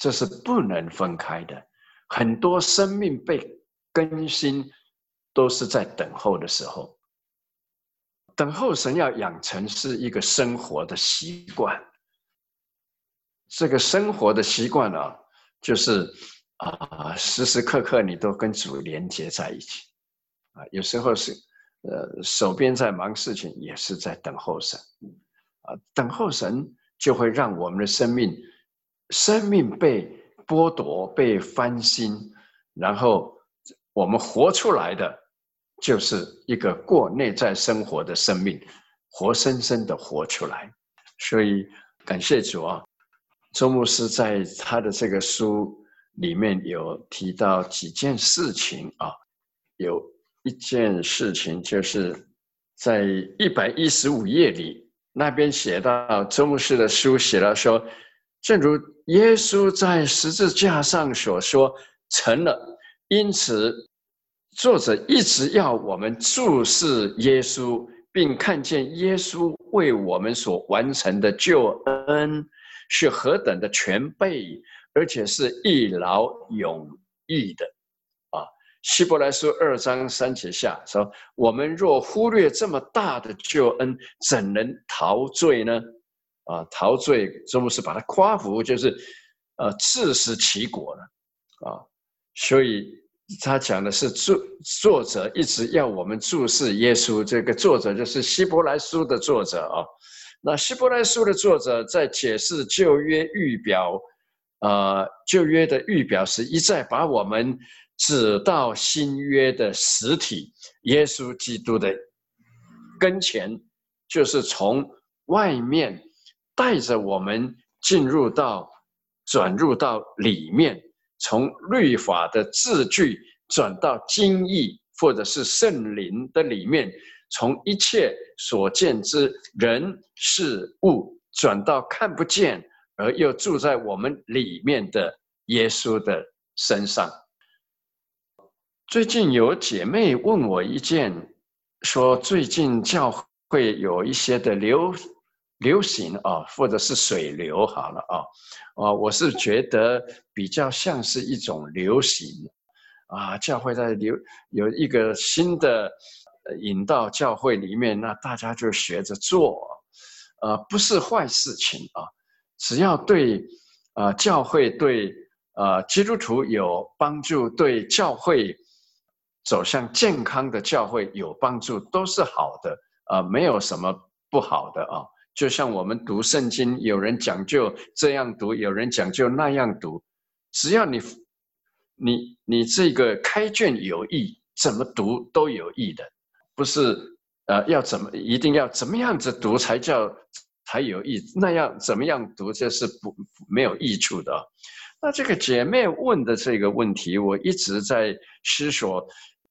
这是不能分开的。很多生命被更新，都是在等候的时候。等候神要养成是一个生活的习惯。这个生活的习惯啊，就是啊，时时刻刻你都跟主连接在一起啊。有时候是呃手边在忙事情，也是在等候神啊。等候神就会让我们的生命生命被剥夺、被翻新，然后我们活出来的就是一个过内在生活的生命，活生生的活出来。所以感谢主啊！周牧师在他的这个书里面有提到几件事情啊，有一件事情就是在一百一十五页里，那边写到周牧师的书写到说，正如耶稣在十字架上所说成了，因此作者一直要我们注视耶稣，并看见耶稣为我们所完成的救恩是何等的全备，而且是一劳永逸的啊！希伯来书二章三节下说：“我们若忽略这么大的救恩，怎能逃罪呢？”啊，逃罪，周牧师把它夸服，就是呃自食其果了啊！所以他讲的是作作者一直要我们注视耶稣，这个作者就是希伯来书的作者啊。那希伯来书的作者在解释旧约预表，呃，旧约的预表时，一再把我们指到新约的实体耶稣基督的跟前，就是从外面带着我们进入到转入到里面，从律法的字句转到经义或者是圣灵的里面，从一切所见之人事物转到看不见而又住在我们里面的耶稣的身上。最近有姐妹问我一件，说最近教会有一些的流流行啊，或者是水流好了啊，啊，我是觉得比较像是一种流行啊，教会在流有一个新的引到教会里面，那大家就学着做，呃，不是坏事情啊，只要对呃教会对呃基督徒有帮助，对教会走向健康的教会有帮助，都是好的，呃，没有什么不好的啊。就像我们读圣经，有人讲究这样读，有人讲究那样读，只要你你你这个开卷有益，怎么读都有益的，不是呃要怎么一定要怎么样子读才叫才有益，那样怎么样读这是不没有益处的。那这个姐妹问的这个问题，我一直在思索。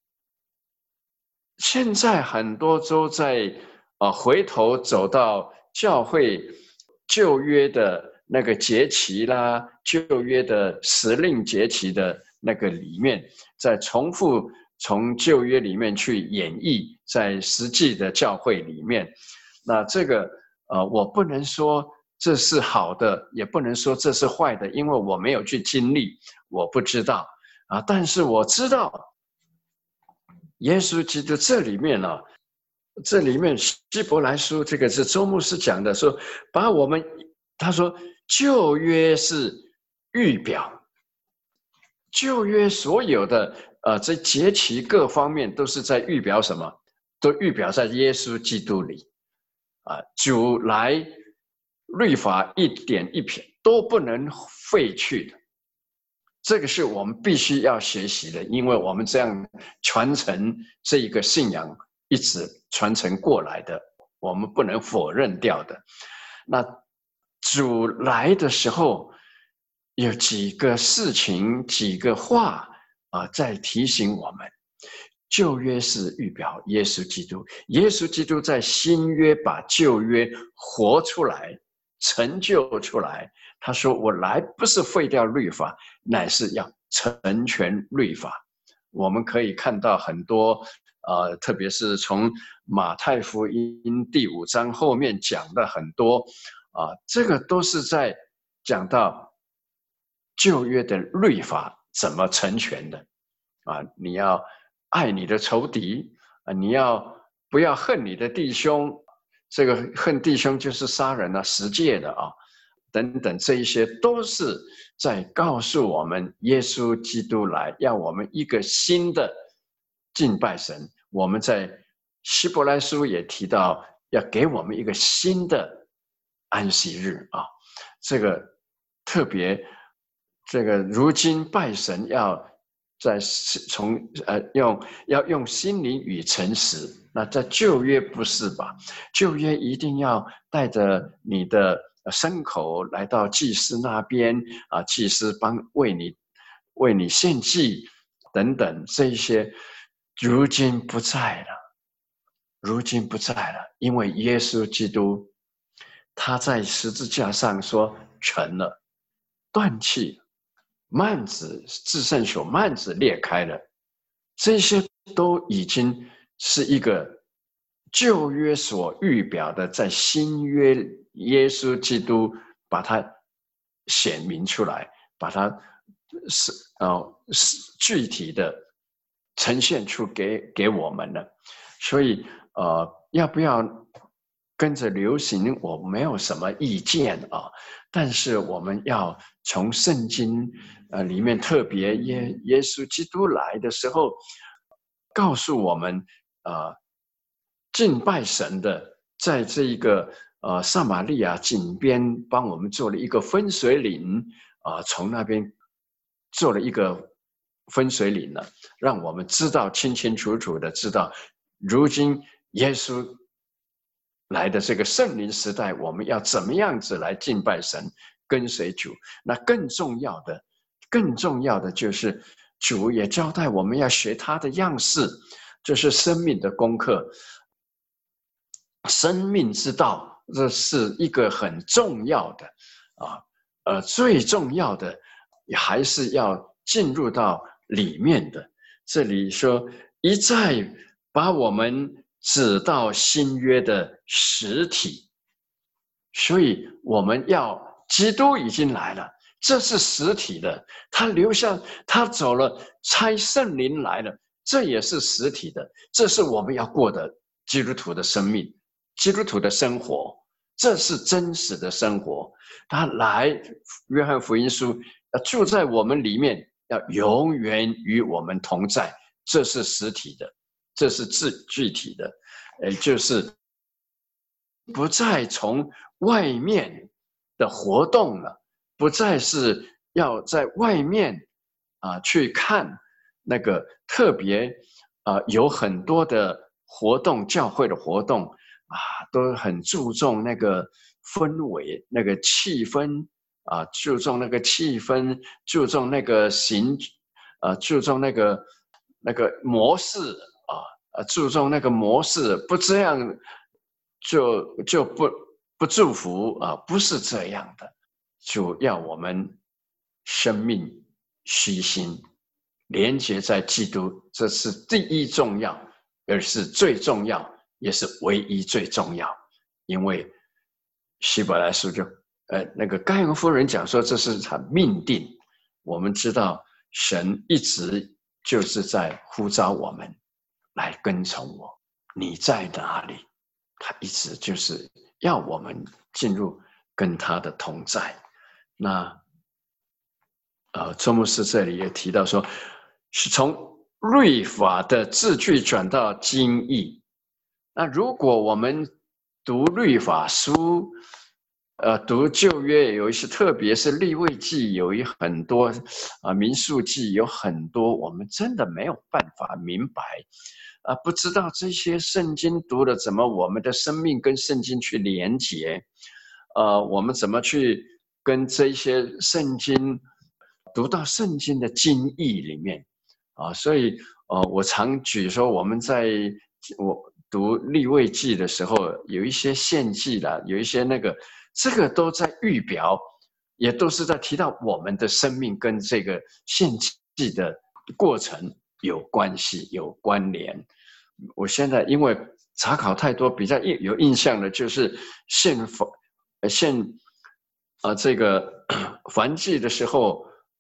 现在很多都在呃回头走到教会旧约的那个节期啦，旧约的时令节期的那个里面，再重复从旧约里面去演绎，在实际的教会里面，那这个呃我不能说这是好的，也不能说这是坏的，因为我没有去经历，我不知道啊，但是我知道。耶稣基督这里面啊，这里面希伯来书这个是周牧师讲的，说把我们他说旧约是预表，旧约所有的呃这节期各方面都是在预表什么？都预表在耶稣基督里啊，主来律法一点一撇都不能废去的。这个是我们必须要学习的，因为我们这样传承这一个信仰一直传承过来的，我们不能否认掉的。那主来的时候，有几个事情、几个话啊，在提醒我们：旧约是预表耶稣基督，耶稣基督在新约把旧约活出来、成就出来。他说：“我来不是废掉律法，乃是要成全律法。”我们可以看到很多，呃，特别是从马太福音第五章后面讲的很多，啊、呃，这个都是在讲到旧约的律法怎么成全的啊？你要爱你的仇敌啊，你要不要恨你的弟兄？这个恨弟兄就是杀人啊，十诫的啊，等等，这一些都是在告诉我们，耶稣基督来，要我们一个新的敬拜神。我们在希伯来书也提到，要给我们一个新的安息日啊。这个特别，这个如今拜神要在从呃用要用心灵与诚实。那在旧约不是吧？旧约一定要带着你的牲口来到祭司那边啊，祭司帮为你为你献祭等等，这一些如今不在了，如今不在了，因为耶稣基督他在十字架上说成了，断气，幔子至圣所幔子裂开了，这些都已经是一个旧约所预表的，在新约耶稣基督把它显明出来，把它是呃是具体的呈现出给给我们了。所以呃，要不要跟着流行？我没有什么意见啊，但是我们要从圣经呃里面，特别耶耶稣基督来的时候，告诉我们呃。敬拜神的，在这一个呃撒玛利亚井边帮我们做了一个分水岭啊、呃，从那边做了一个分水岭了，让我们知道清清楚楚的知道，如今耶稣来的这个圣灵时代，我们要怎么样子来敬拜神，跟随主。那更重要的，更重要的就是主也交代我们要学他的样式，这是生命的功课。生命之道，这是一个很重要的啊，呃，最重要的还是要进入到里面的。这里说一再把我们指到新约的实体，所以我们要基督已经来了，这是实体的，他留下，他走了，差圣灵来了，这也是实体的，这是我们要过的基督徒的生命。基督徒的生活，这是真实的生活。他来，约翰福音书要住在我们里面，要永远与我们同在，这是实体的，这是具体的，也就是不再从外面的活动了，不再是要在外面啊去看那个特别啊有很多的活动，教会的活动。啊，都很注重那个氛围、那个气氛啊，注重那个气氛，注重那个形，呃，注重那个那个模式啊，呃，注重那个模式，不这样就就不不祝福啊，不是这样的，就要我们生命虚心连接在基督，这是第一重要，而是最重要。也是唯一最重要，因为希伯来书就呃那个盖恩夫人讲说这是他命定。我们知道神一直就是在呼召我们来跟从我，你在哪里？他一直就是要我们进入跟他的同在。那呃，周牧师这里也提到说，是从律法的字句转到经义。那如果我们读律法书，呃，读旧约有一些，特别是利未记，有一很多啊、呃，民数记有很多，我们真的没有办法明白，啊、呃，不知道这些圣经读了怎么我们的生命跟圣经去连结，呃，我们怎么去跟这些圣经读到圣经的经义里面啊、呃，所以呃，我常举说我们在我。读利未记的时候，有一些献祭啦，有一些那个，这个都在预表，也都是在提到我们的生命跟这个献祭的过程有关系、有关联。我现在因为查考太多，比较有印象的就是献燔献呃这个燔祭的时候，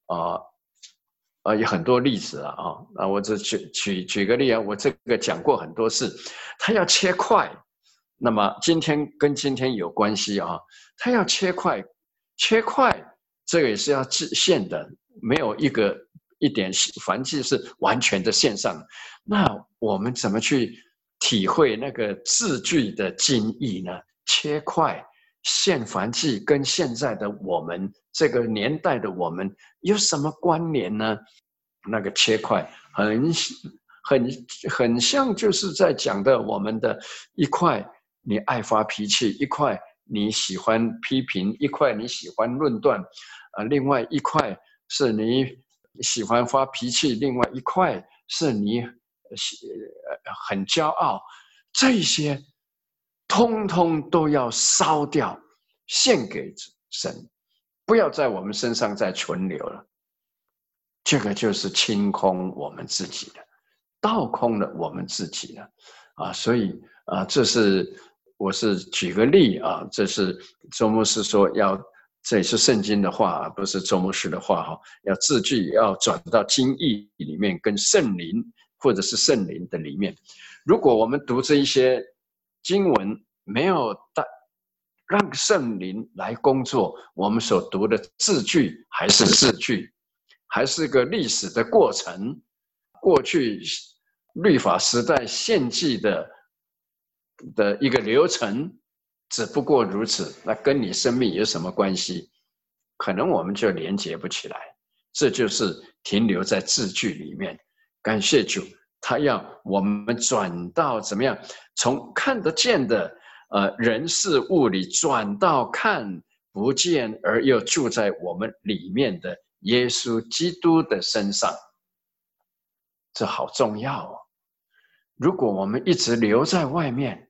啊啊有很多例子啊啊，那我只举举举个例啊，我这个讲过很多次，他要切块，那么今天跟今天有关系啊，他要切块，切块这个也是要线的，没有一个一点凡迹是完全的线上，那我们怎么去体会那个字句的精义呢？切块现凡迹跟现在的我们这个年代的我们有什么关联呢？那个切块很很很像就是在讲的我们的一块你爱发脾气，一块你喜欢批评，一块你喜欢论断，呃，另外一块是你喜欢发脾气，另外一块是你很骄傲，这些通通都要烧掉，献给神，不要在我们身上再存留了。这个就是清空我们自己的，倒空了我们自己的啊！所以啊，这是我是举个例啊，这是周牧师说要，这也是圣经的话，不是周牧师的话哈，要字句要转到经义里面，跟圣灵或者是圣灵的里面。如果我们读这一些经文没有带让圣灵来工作，我们所读的字句还是字句，还是个历史的过程。过去律法时代献祭的的一个流程，只不过如此，那跟你生命有什么关系？可能我们就连接不起来，这就是停留在字句里面。感谢主，他要我们转到怎么样，从看得见的呃人事物里转到看不见而又住在我们里面的耶稣基督的身上，这好重要哦。如果我们一直留在外面，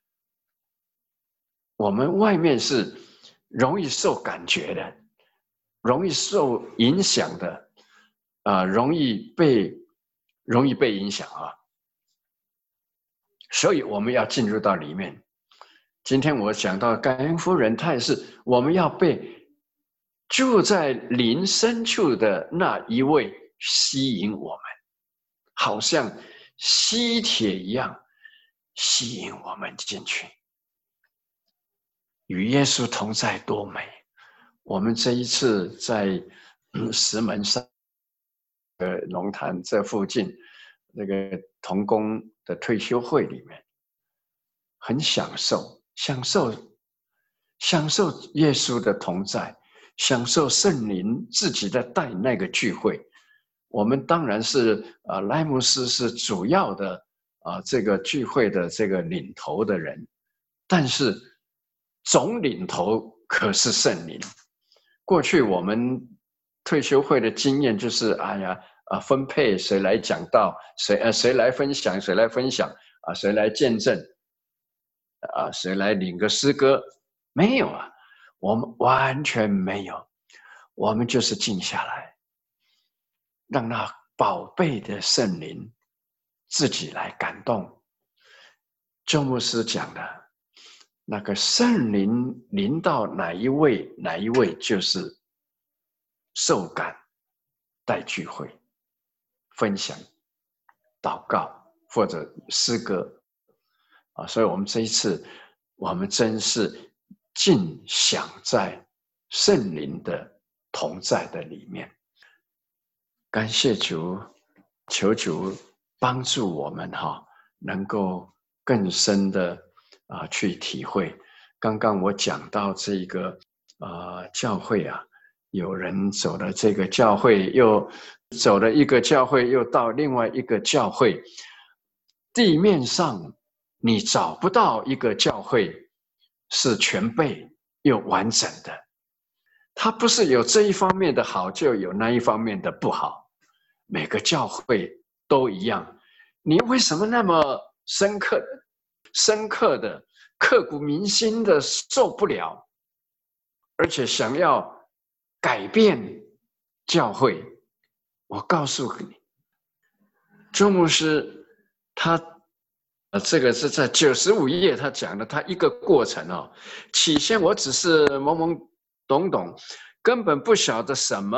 我们外面是容易受感觉的，容易受影响的，啊、呃，容易被容易被影响啊。所以我们要进入到里面。今天我讲到感恩夫人，她也是我们要被住在灵深处的那一位吸引我们，好像吸铁一样吸引我们进去。与耶稣同在多美！我们这一次在石门山的龙潭这附近那个同工的退休会里面，很享受，享受，享受耶稣的同在，享受圣灵自己在带那个聚会。我们当然是啊，赖牧师是主要的啊，这个聚会的这个领头的人，但是总领头可是圣灵。过去我们退休会的经验就是，哎呀，啊，分配谁来讲道，谁呃谁来分享，谁来分享啊，谁来见证，啊，谁来领个诗歌？没有啊，我们完全没有，我们就是静下来，让那宝贝的圣灵自己来感动。周牧师讲的。那个圣灵临到哪一位，哪一位就是受感带聚会、分享、祷告或者诗歌啊，所以我们这一次，我们真是尽享在圣灵的同在的里面。感谢主，求主帮助我们哈，能够更深的。啊，去体会。刚刚我讲到这个呃教会啊，有人走了这个教会，又走了一个教会，又到另外一个教会。地面上你找不到一个教会是全备又完整的，它不是有这一方面的好，就有那一方面的不好。每个教会都一样，你为什么那么深刻的？深刻的、刻骨铭心的受不了，而且想要改变教会。我告诉你，周牧师他呃，这个是在九十五页他讲的，他一个过程哦。起先我只是懵懵懂懂，根本不晓得什么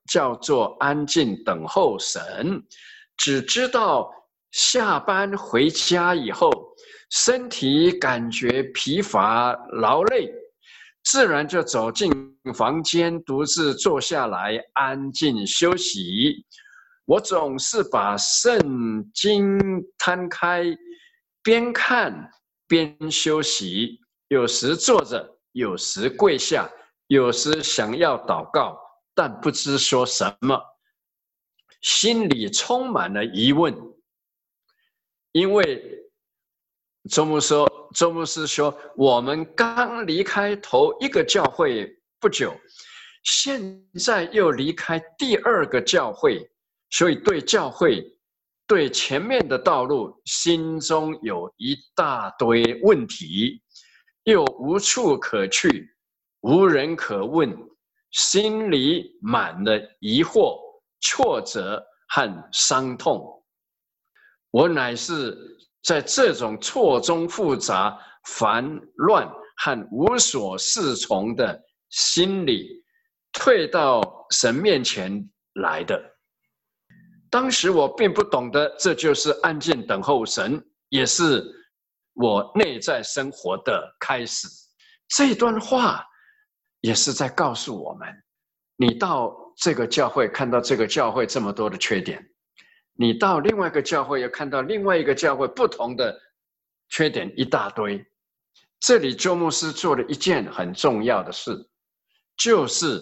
叫做安静等候神，只知道下班回家以后，身体感觉疲乏劳累，自然就走进房间，独自坐下来安静休息。我总是把圣经摊开，边看边休息，有时坐着，有时跪下，有时想要祷告，但不知说什么，心里充满了疑问。因为周牧师说，周牧师说，我们刚离开头一个教会不久，现在又离开第二个教会，所以对教会、对前面的道路，心中有一大堆问题，又无处可去，无人可问，心里满了疑惑、挫折和伤痛。我乃是在这种错综复杂、烦乱和无所适从的心里，退到神面前来的。当时我并不懂得，这就是安静等候神，也是我内在生活的开始。这段话也是在告诉我们，你到这个教会看到这个教会这么多的缺点，你到另外一个教会又看到另外一个教会不同的缺点一大堆。这里周牧师做了一件很重要的事，就是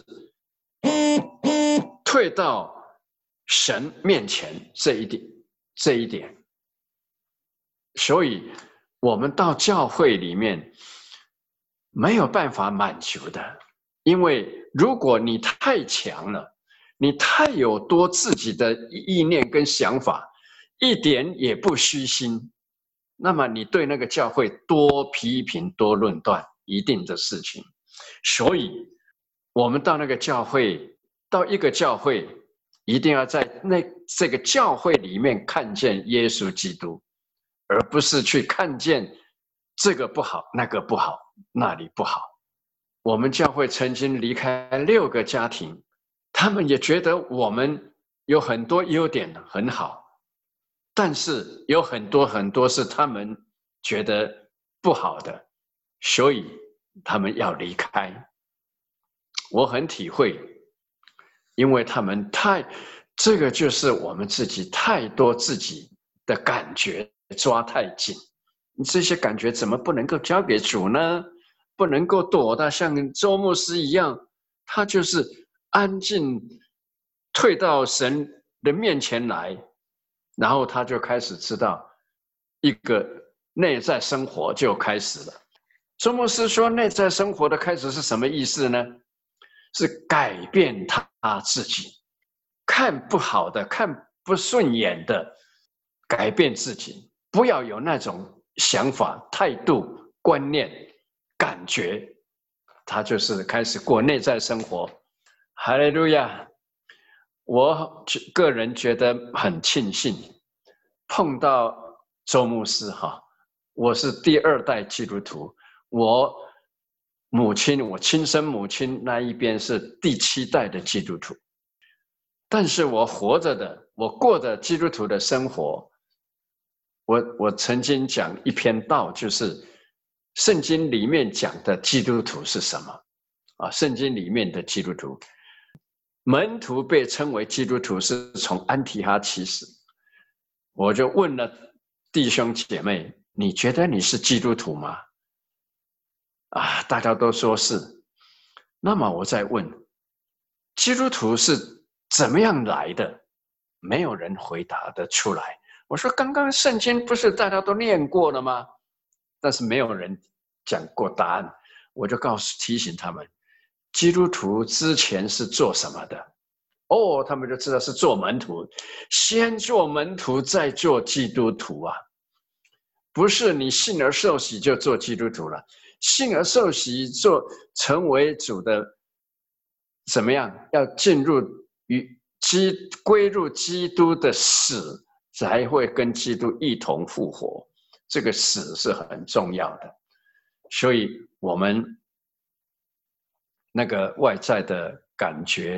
退到神面前这一点，这一点。所以我们到教会里面没有办法满足的，因为如果你太强了，你太有多自己的意念跟想法，一点也不虚心，那么你对那个教会多批评多论断一定的事情。所以我们到那个教会，到一个教会，一定要在那这个教会里面看见耶稣基督，而不是去看见这个不好那个不好那里不好。我们教会曾经离开六个家庭，他们也觉得我们有很多优点很好，但是有很多很多是他们觉得不好的，所以他们要离开。我很体会，因为他们太，这个就是我们自己太多自己的感觉抓太紧，你这些感觉怎么不能够交给主呢？不能够躲到像周牧师一样，他就是安静退到神的面前来，然后他就开始知道一个内在生活就开始了。周牧师说内在生活的开始是什么意思呢？是改变他自己，看不好的看不顺眼的改变自己，不要有那种想法态度观念感觉，他就是开始过内在生活。哈利路亚！我个人觉得很庆幸碰到周牧师哈，我是第二代基督徒，我母亲我亲生母亲那一边是第七代的基督徒，但是我活着的，我过的基督徒的生活，我我曾经讲一篇道，就是圣经里面讲的基督徒是什么啊？圣经里面的基督徒，门徒被称为基督徒是从安提哈起始。我就问了弟兄姐妹，你觉得你是基督徒吗？啊，大家都说是。那么我再问，基督徒是怎么样来的？没有人回答得出来。我说刚刚圣经不是大家都念过了吗？但是没有人讲过答案。我就告诉提醒他们，基督徒之前是做什么的？哦，他们就知道是做门徒，先做门徒再做基督徒啊！不是你信而受洗就做基督徒了，信而受洗做成为主的怎么样？要进入与基归入基督的死，才会跟基督一同复活。这个死是很重要的，所以我们那个外在的感觉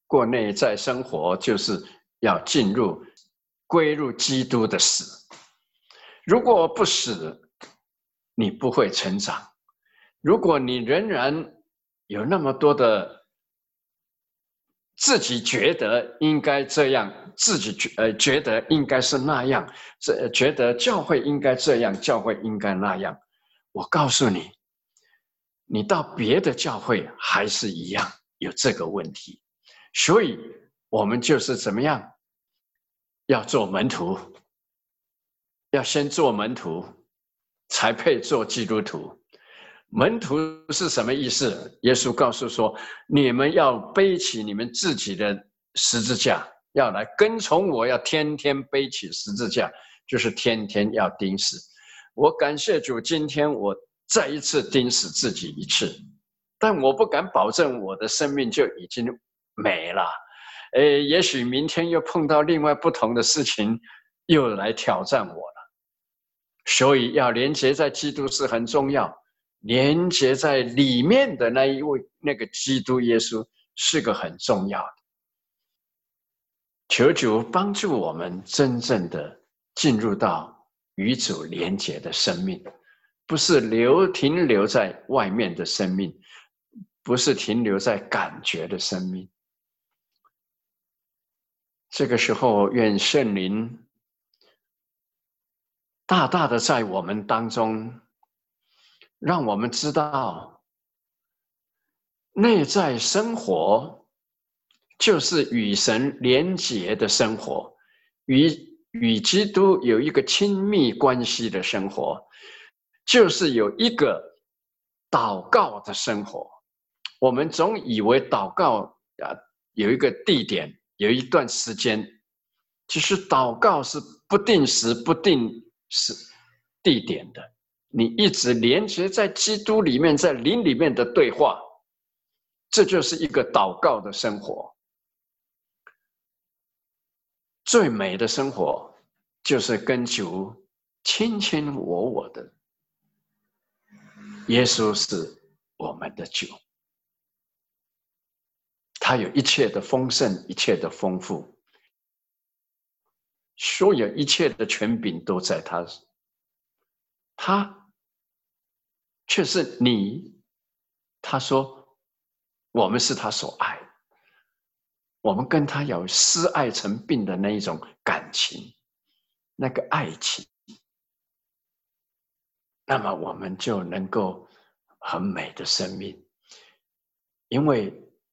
过内在生活，就是要进入归入基督的死。如果不死，你不会成长。如果你仍然有那么多的自己觉得应该这样，自己觉呃觉得应该是那样，这觉得教会应该这样，教会应该那样，我告诉你，你到别的教会还是一样有这个问题。所以我们就是怎么样，要做门徒，要先做门徒，才配做基督徒。门徒是什么意思？耶稣告诉说，你们要背起你们自己的十字架，要来跟从我，要天天背起十字架，就是天天要钉死。我感谢主，今天我再一次钉死自己一次，但我不敢保证我的生命就已经没了。呃，也许明天又碰到另外不同的事情，又来挑战我了。所以要连接在基督是很重要。连接在里面的那一位，那个基督耶稣是个很重要的。求主帮助我们真正的进入到与主连结的生命，不是留停留在外面的生命，不是停留在感觉的生命。这个时候，愿圣灵大大的在我们当中，让我们知道内在生活就是与神连结的生活，与与基督有一个亲密关系的生活，就是有一个祷告的生活。我们总以为祷告啊有一个地点，有一段时间，其实祷告是不定时、不定时地点的。你一直连接在基督里面，在灵里面的对话，这就是一个祷告的生活。最美的生活就是跟主卿卿我我的。耶稣是我们的主，他有一切的丰盛，一切的丰富，所有一切的权柄都在他，他却是你。他说我们是他所爱，我们跟他有思爱成病的那一种感情，那个爱情，那么我们就能够很美的生命。因为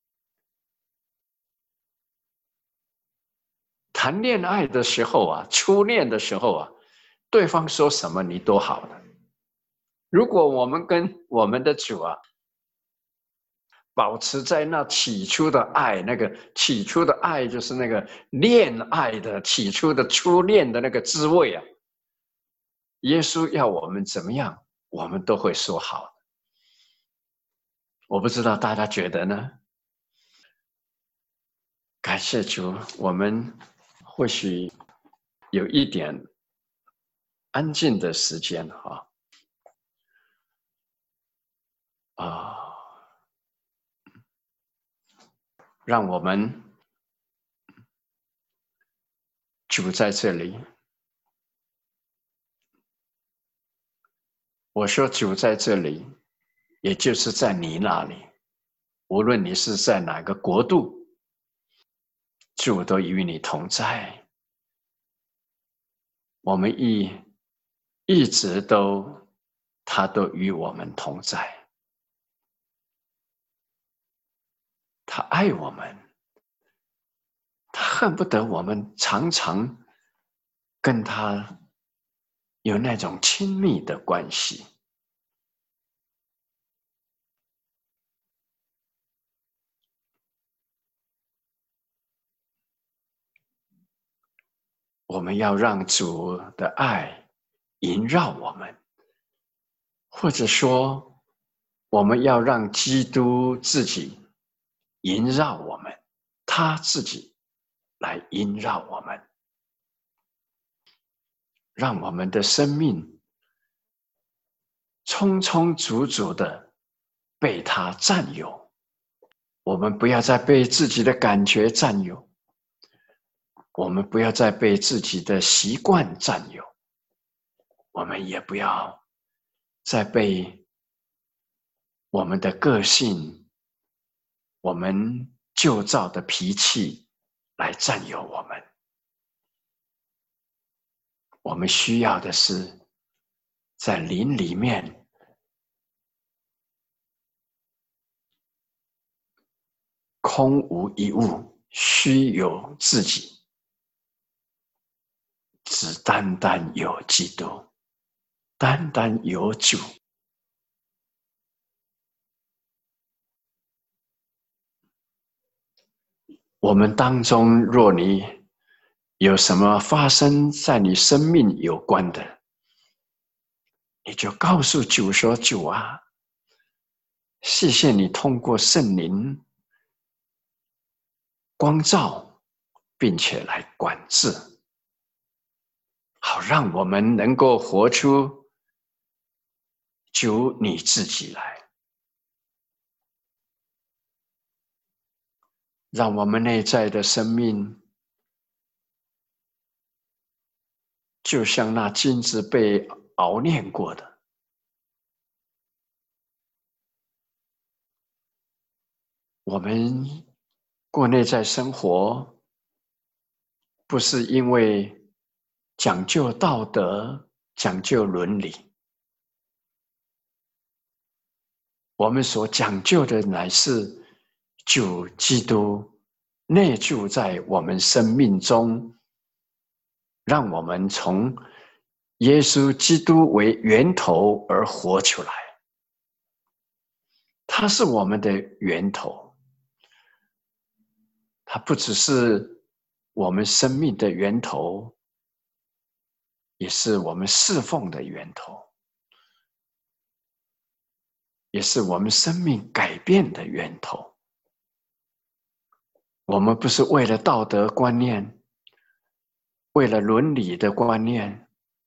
谈恋爱的时候啊，初恋的时候啊，对方说什么你都好了。如果我们跟我们的主啊，保持在那起初的爱，那个起初的爱就是那个恋爱的起初的初恋的那个滋味啊，耶稣要我们怎么样，我们都会说好。我不知道大家觉得呢？感谢主，我们或许有一点安静的时间哈啊，让我们主在这里。我说主在这里，也就是在你那里，无论你是在哪个国度，主都与你同在。我们一一直都，他都与我们同在。他爱我们，他恨不得我们常常跟他有那种亲密的关系。我们要让主的爱萦绕我们，或者说我们要让基督自己萦绕我们，他自己来萦绕我们，让我们的生命充充足足的被他占有。 我们不要再被自己的感觉占有，我们不要再被自己的习惯占有，我们也不要再被我们的个性、我们旧造的脾气来占有我们。我们需要的是在灵里面空无一物，虚有自己，只单单有基督，单单有主。我们当中，若你有什么发生在你生命有关的，你就告诉主说：主啊，谢谢你通过圣灵光照，并且来管制，好让我们能够活出主你自己来，让我们内在的生命就像那金子被熬炼过的，我们过内在生活，不是因为讲究道德、讲究伦理，我们所讲究的乃是主基督内住在我们生命中，让我们从耶稣基督为源头而活出来。他是我们的源头，他不只是我们生命的源头，也是我们侍奉的源头，也是我们生命改变的源头。我们不是为了道德观念，为了伦理的观念，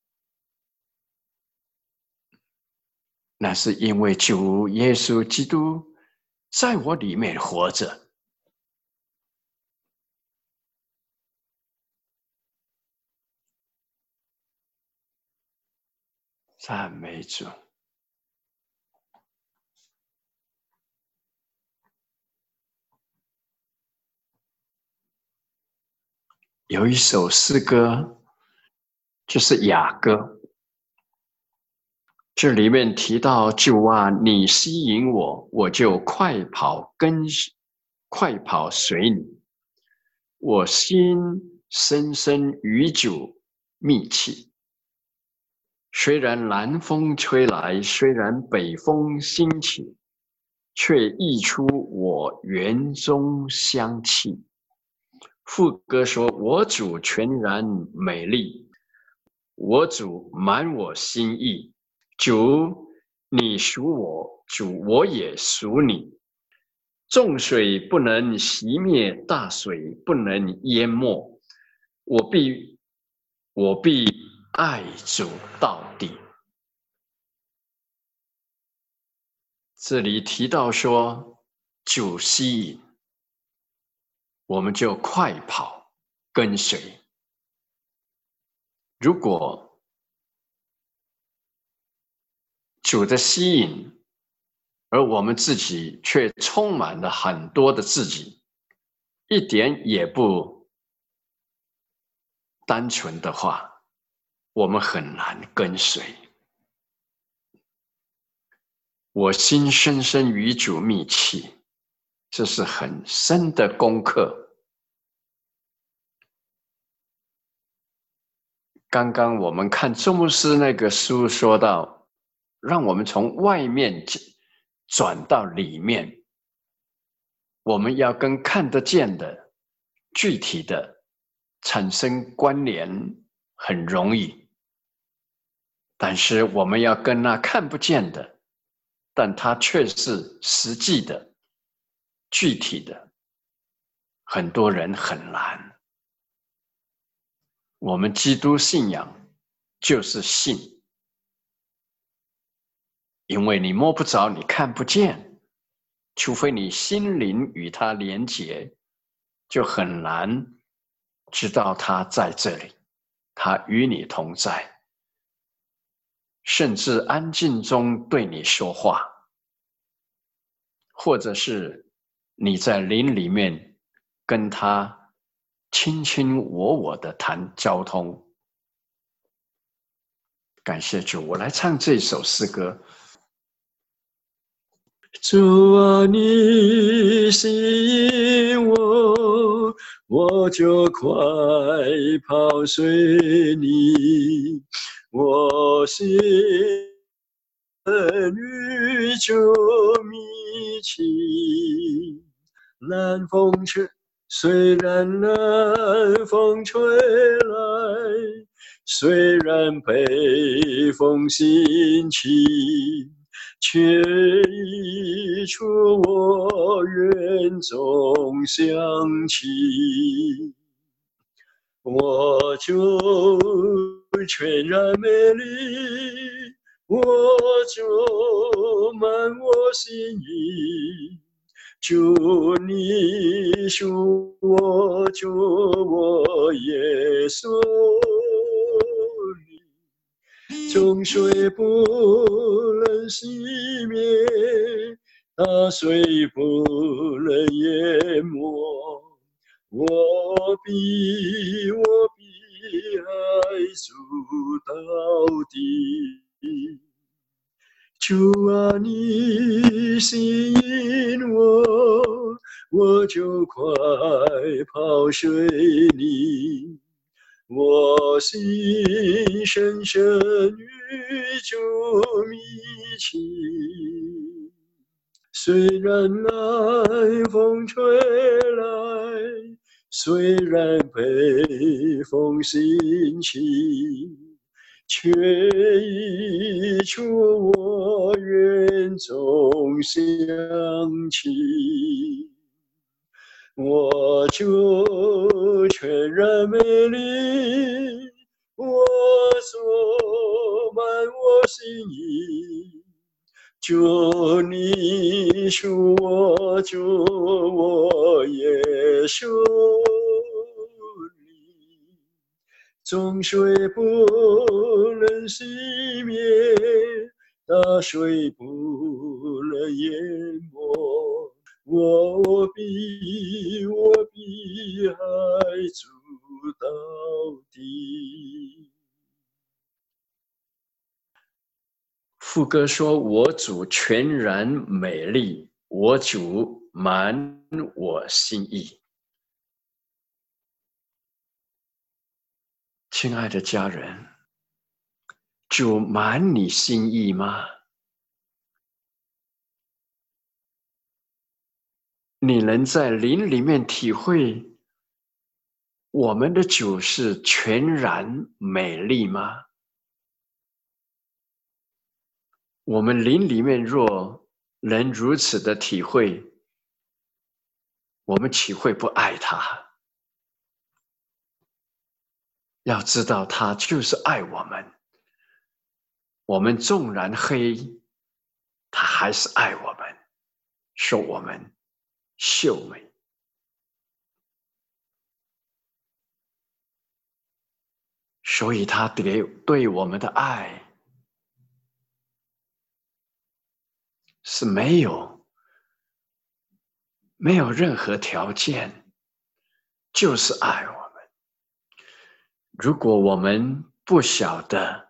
那是因为主耶稣基督在我里面活着。赞美主。有一首诗歌，就是雅歌，这里面提到：主啊，你吸引我，我就快跑跟快跑随你。我心深深与主密契。虽然南风吹来，虽然北风兴起，却溢出我园中香气。副歌说：我主全然美丽，我主满我心意。主，你属我，主，我也属你。众水不能熄灭，大水不能淹没，我必我必爱主到底。这里提到说，主吸引，我们就快跑跟随。如果主的吸引，而我们自己却充满了很多的自己，一点也不单纯的话，我们很难跟随。我心深深与主密契，这是很深的功课。刚刚我们看周牧师那个书说到，让我们从外面转到里面，我们要跟看得见的具体的产生关联很容易，但是我们要跟那看不见的，但它却是实际的具体的，很多人很难。我们基督信仰就是信，因为你摸不着，你看不见， 除非你心灵与他连结，就很难知道他在这里，他与你同在，甚至安静中对你说话，或者是你在灵里面跟他卿卿我我的谈交通。感谢主，我来唱这首诗歌。主啊，你吸引我，我就快跑随你。我心与主密契，南风吹，虽然南风吹来，虽然北风兴起，却已出我园中响起。我就全然美丽，我就满我心意。主你是我主，我耶稣你，众水不能熄灭，大水不能淹没，我必我必爱主到底。主啊，你吸引我，我就快跑随你。我心深深与主密契，虽然南风吹来，虽然北风兴起，却已出我园中响起。我就全然美丽，我所满我心意。主你是我主，我耶稣你，众水不能熄灭，大水不能淹没，我必我必爱主到底。副歌说：我主全然美丽，我主满我心意。亲爱的家人，主满你心意吗？你能在灵里面体会我们的主是全然美丽吗？我们灵里面若能如此的体会，我们岂会不爱他？要知道他就是爱我们，我们纵然黑，他还是爱我们，说我们秀美。所以他对对我们的爱是没有没有任何条件，就是爱我们。如果我们不晓得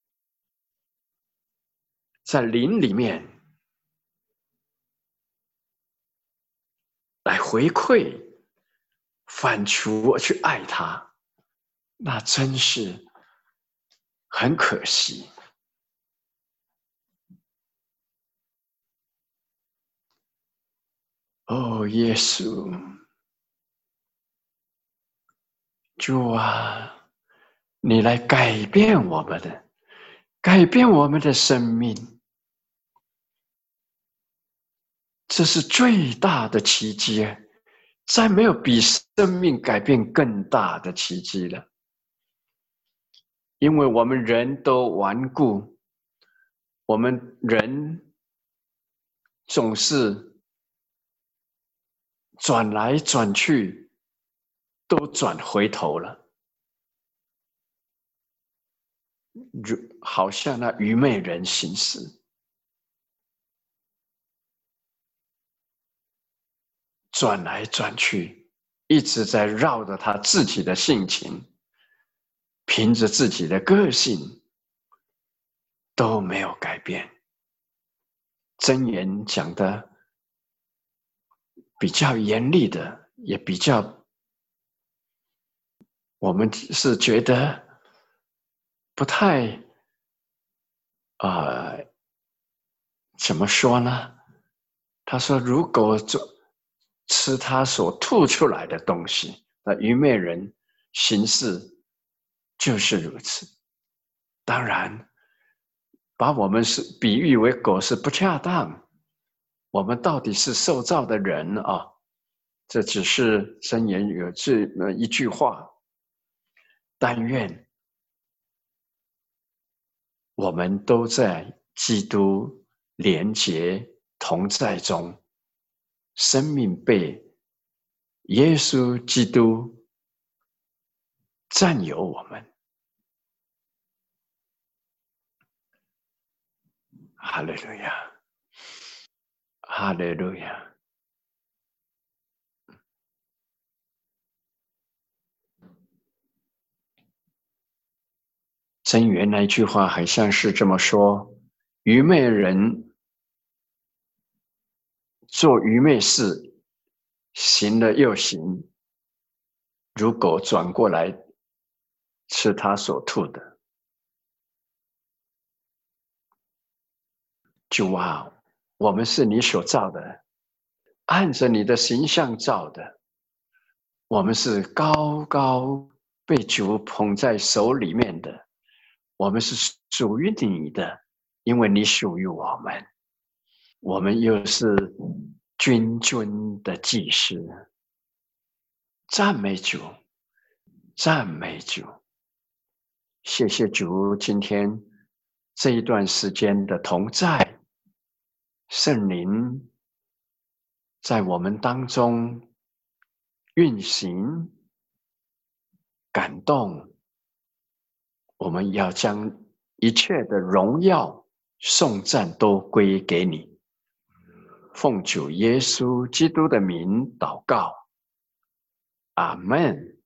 在灵里面来回馈反刍去爱他，那真是很可惜。哦，耶稣，主啊，你来改变我们的，改变我们的生命，这是最大的奇迹，再没有比生命改变更大的奇迹了。因为我们人都顽固，我们人总是转来转去都转回头了，如好像那愚昧人行事，转来转去，一直在绕着他自己的性情，凭着自己的个性都没有改变。箴言讲的比较严厉的，也比较，我们是觉得不太啊、呃，怎么说呢？他说：如果做吃他所吐出来的东西，那愚昧人行事就是如此。当然，把我们是比喻为狗是不恰当。我们到底是受造的人啊，这只是箴言有这么一句话。但愿我们都在基督连结同在中，生命被耶稣基督占有我们。哈利路亚，哈利路亚。箴言那句话好像是这么说：愚昧人做愚昧事，行了又行，如狗转过来吃他所吐的。主啊，我们是你所造的，按着你的形象造的，我们是高高被主捧在手里面的，我们是属于你的，因为你属于我们，我们又是君尊的祭司。赞美主，赞美主，谢谢主，今天这一段时间的同在，圣灵在我们当中运行、感动，我们要将一切的荣耀、颂赞都归给你。奉主耶稣基督的名祷告，阿们。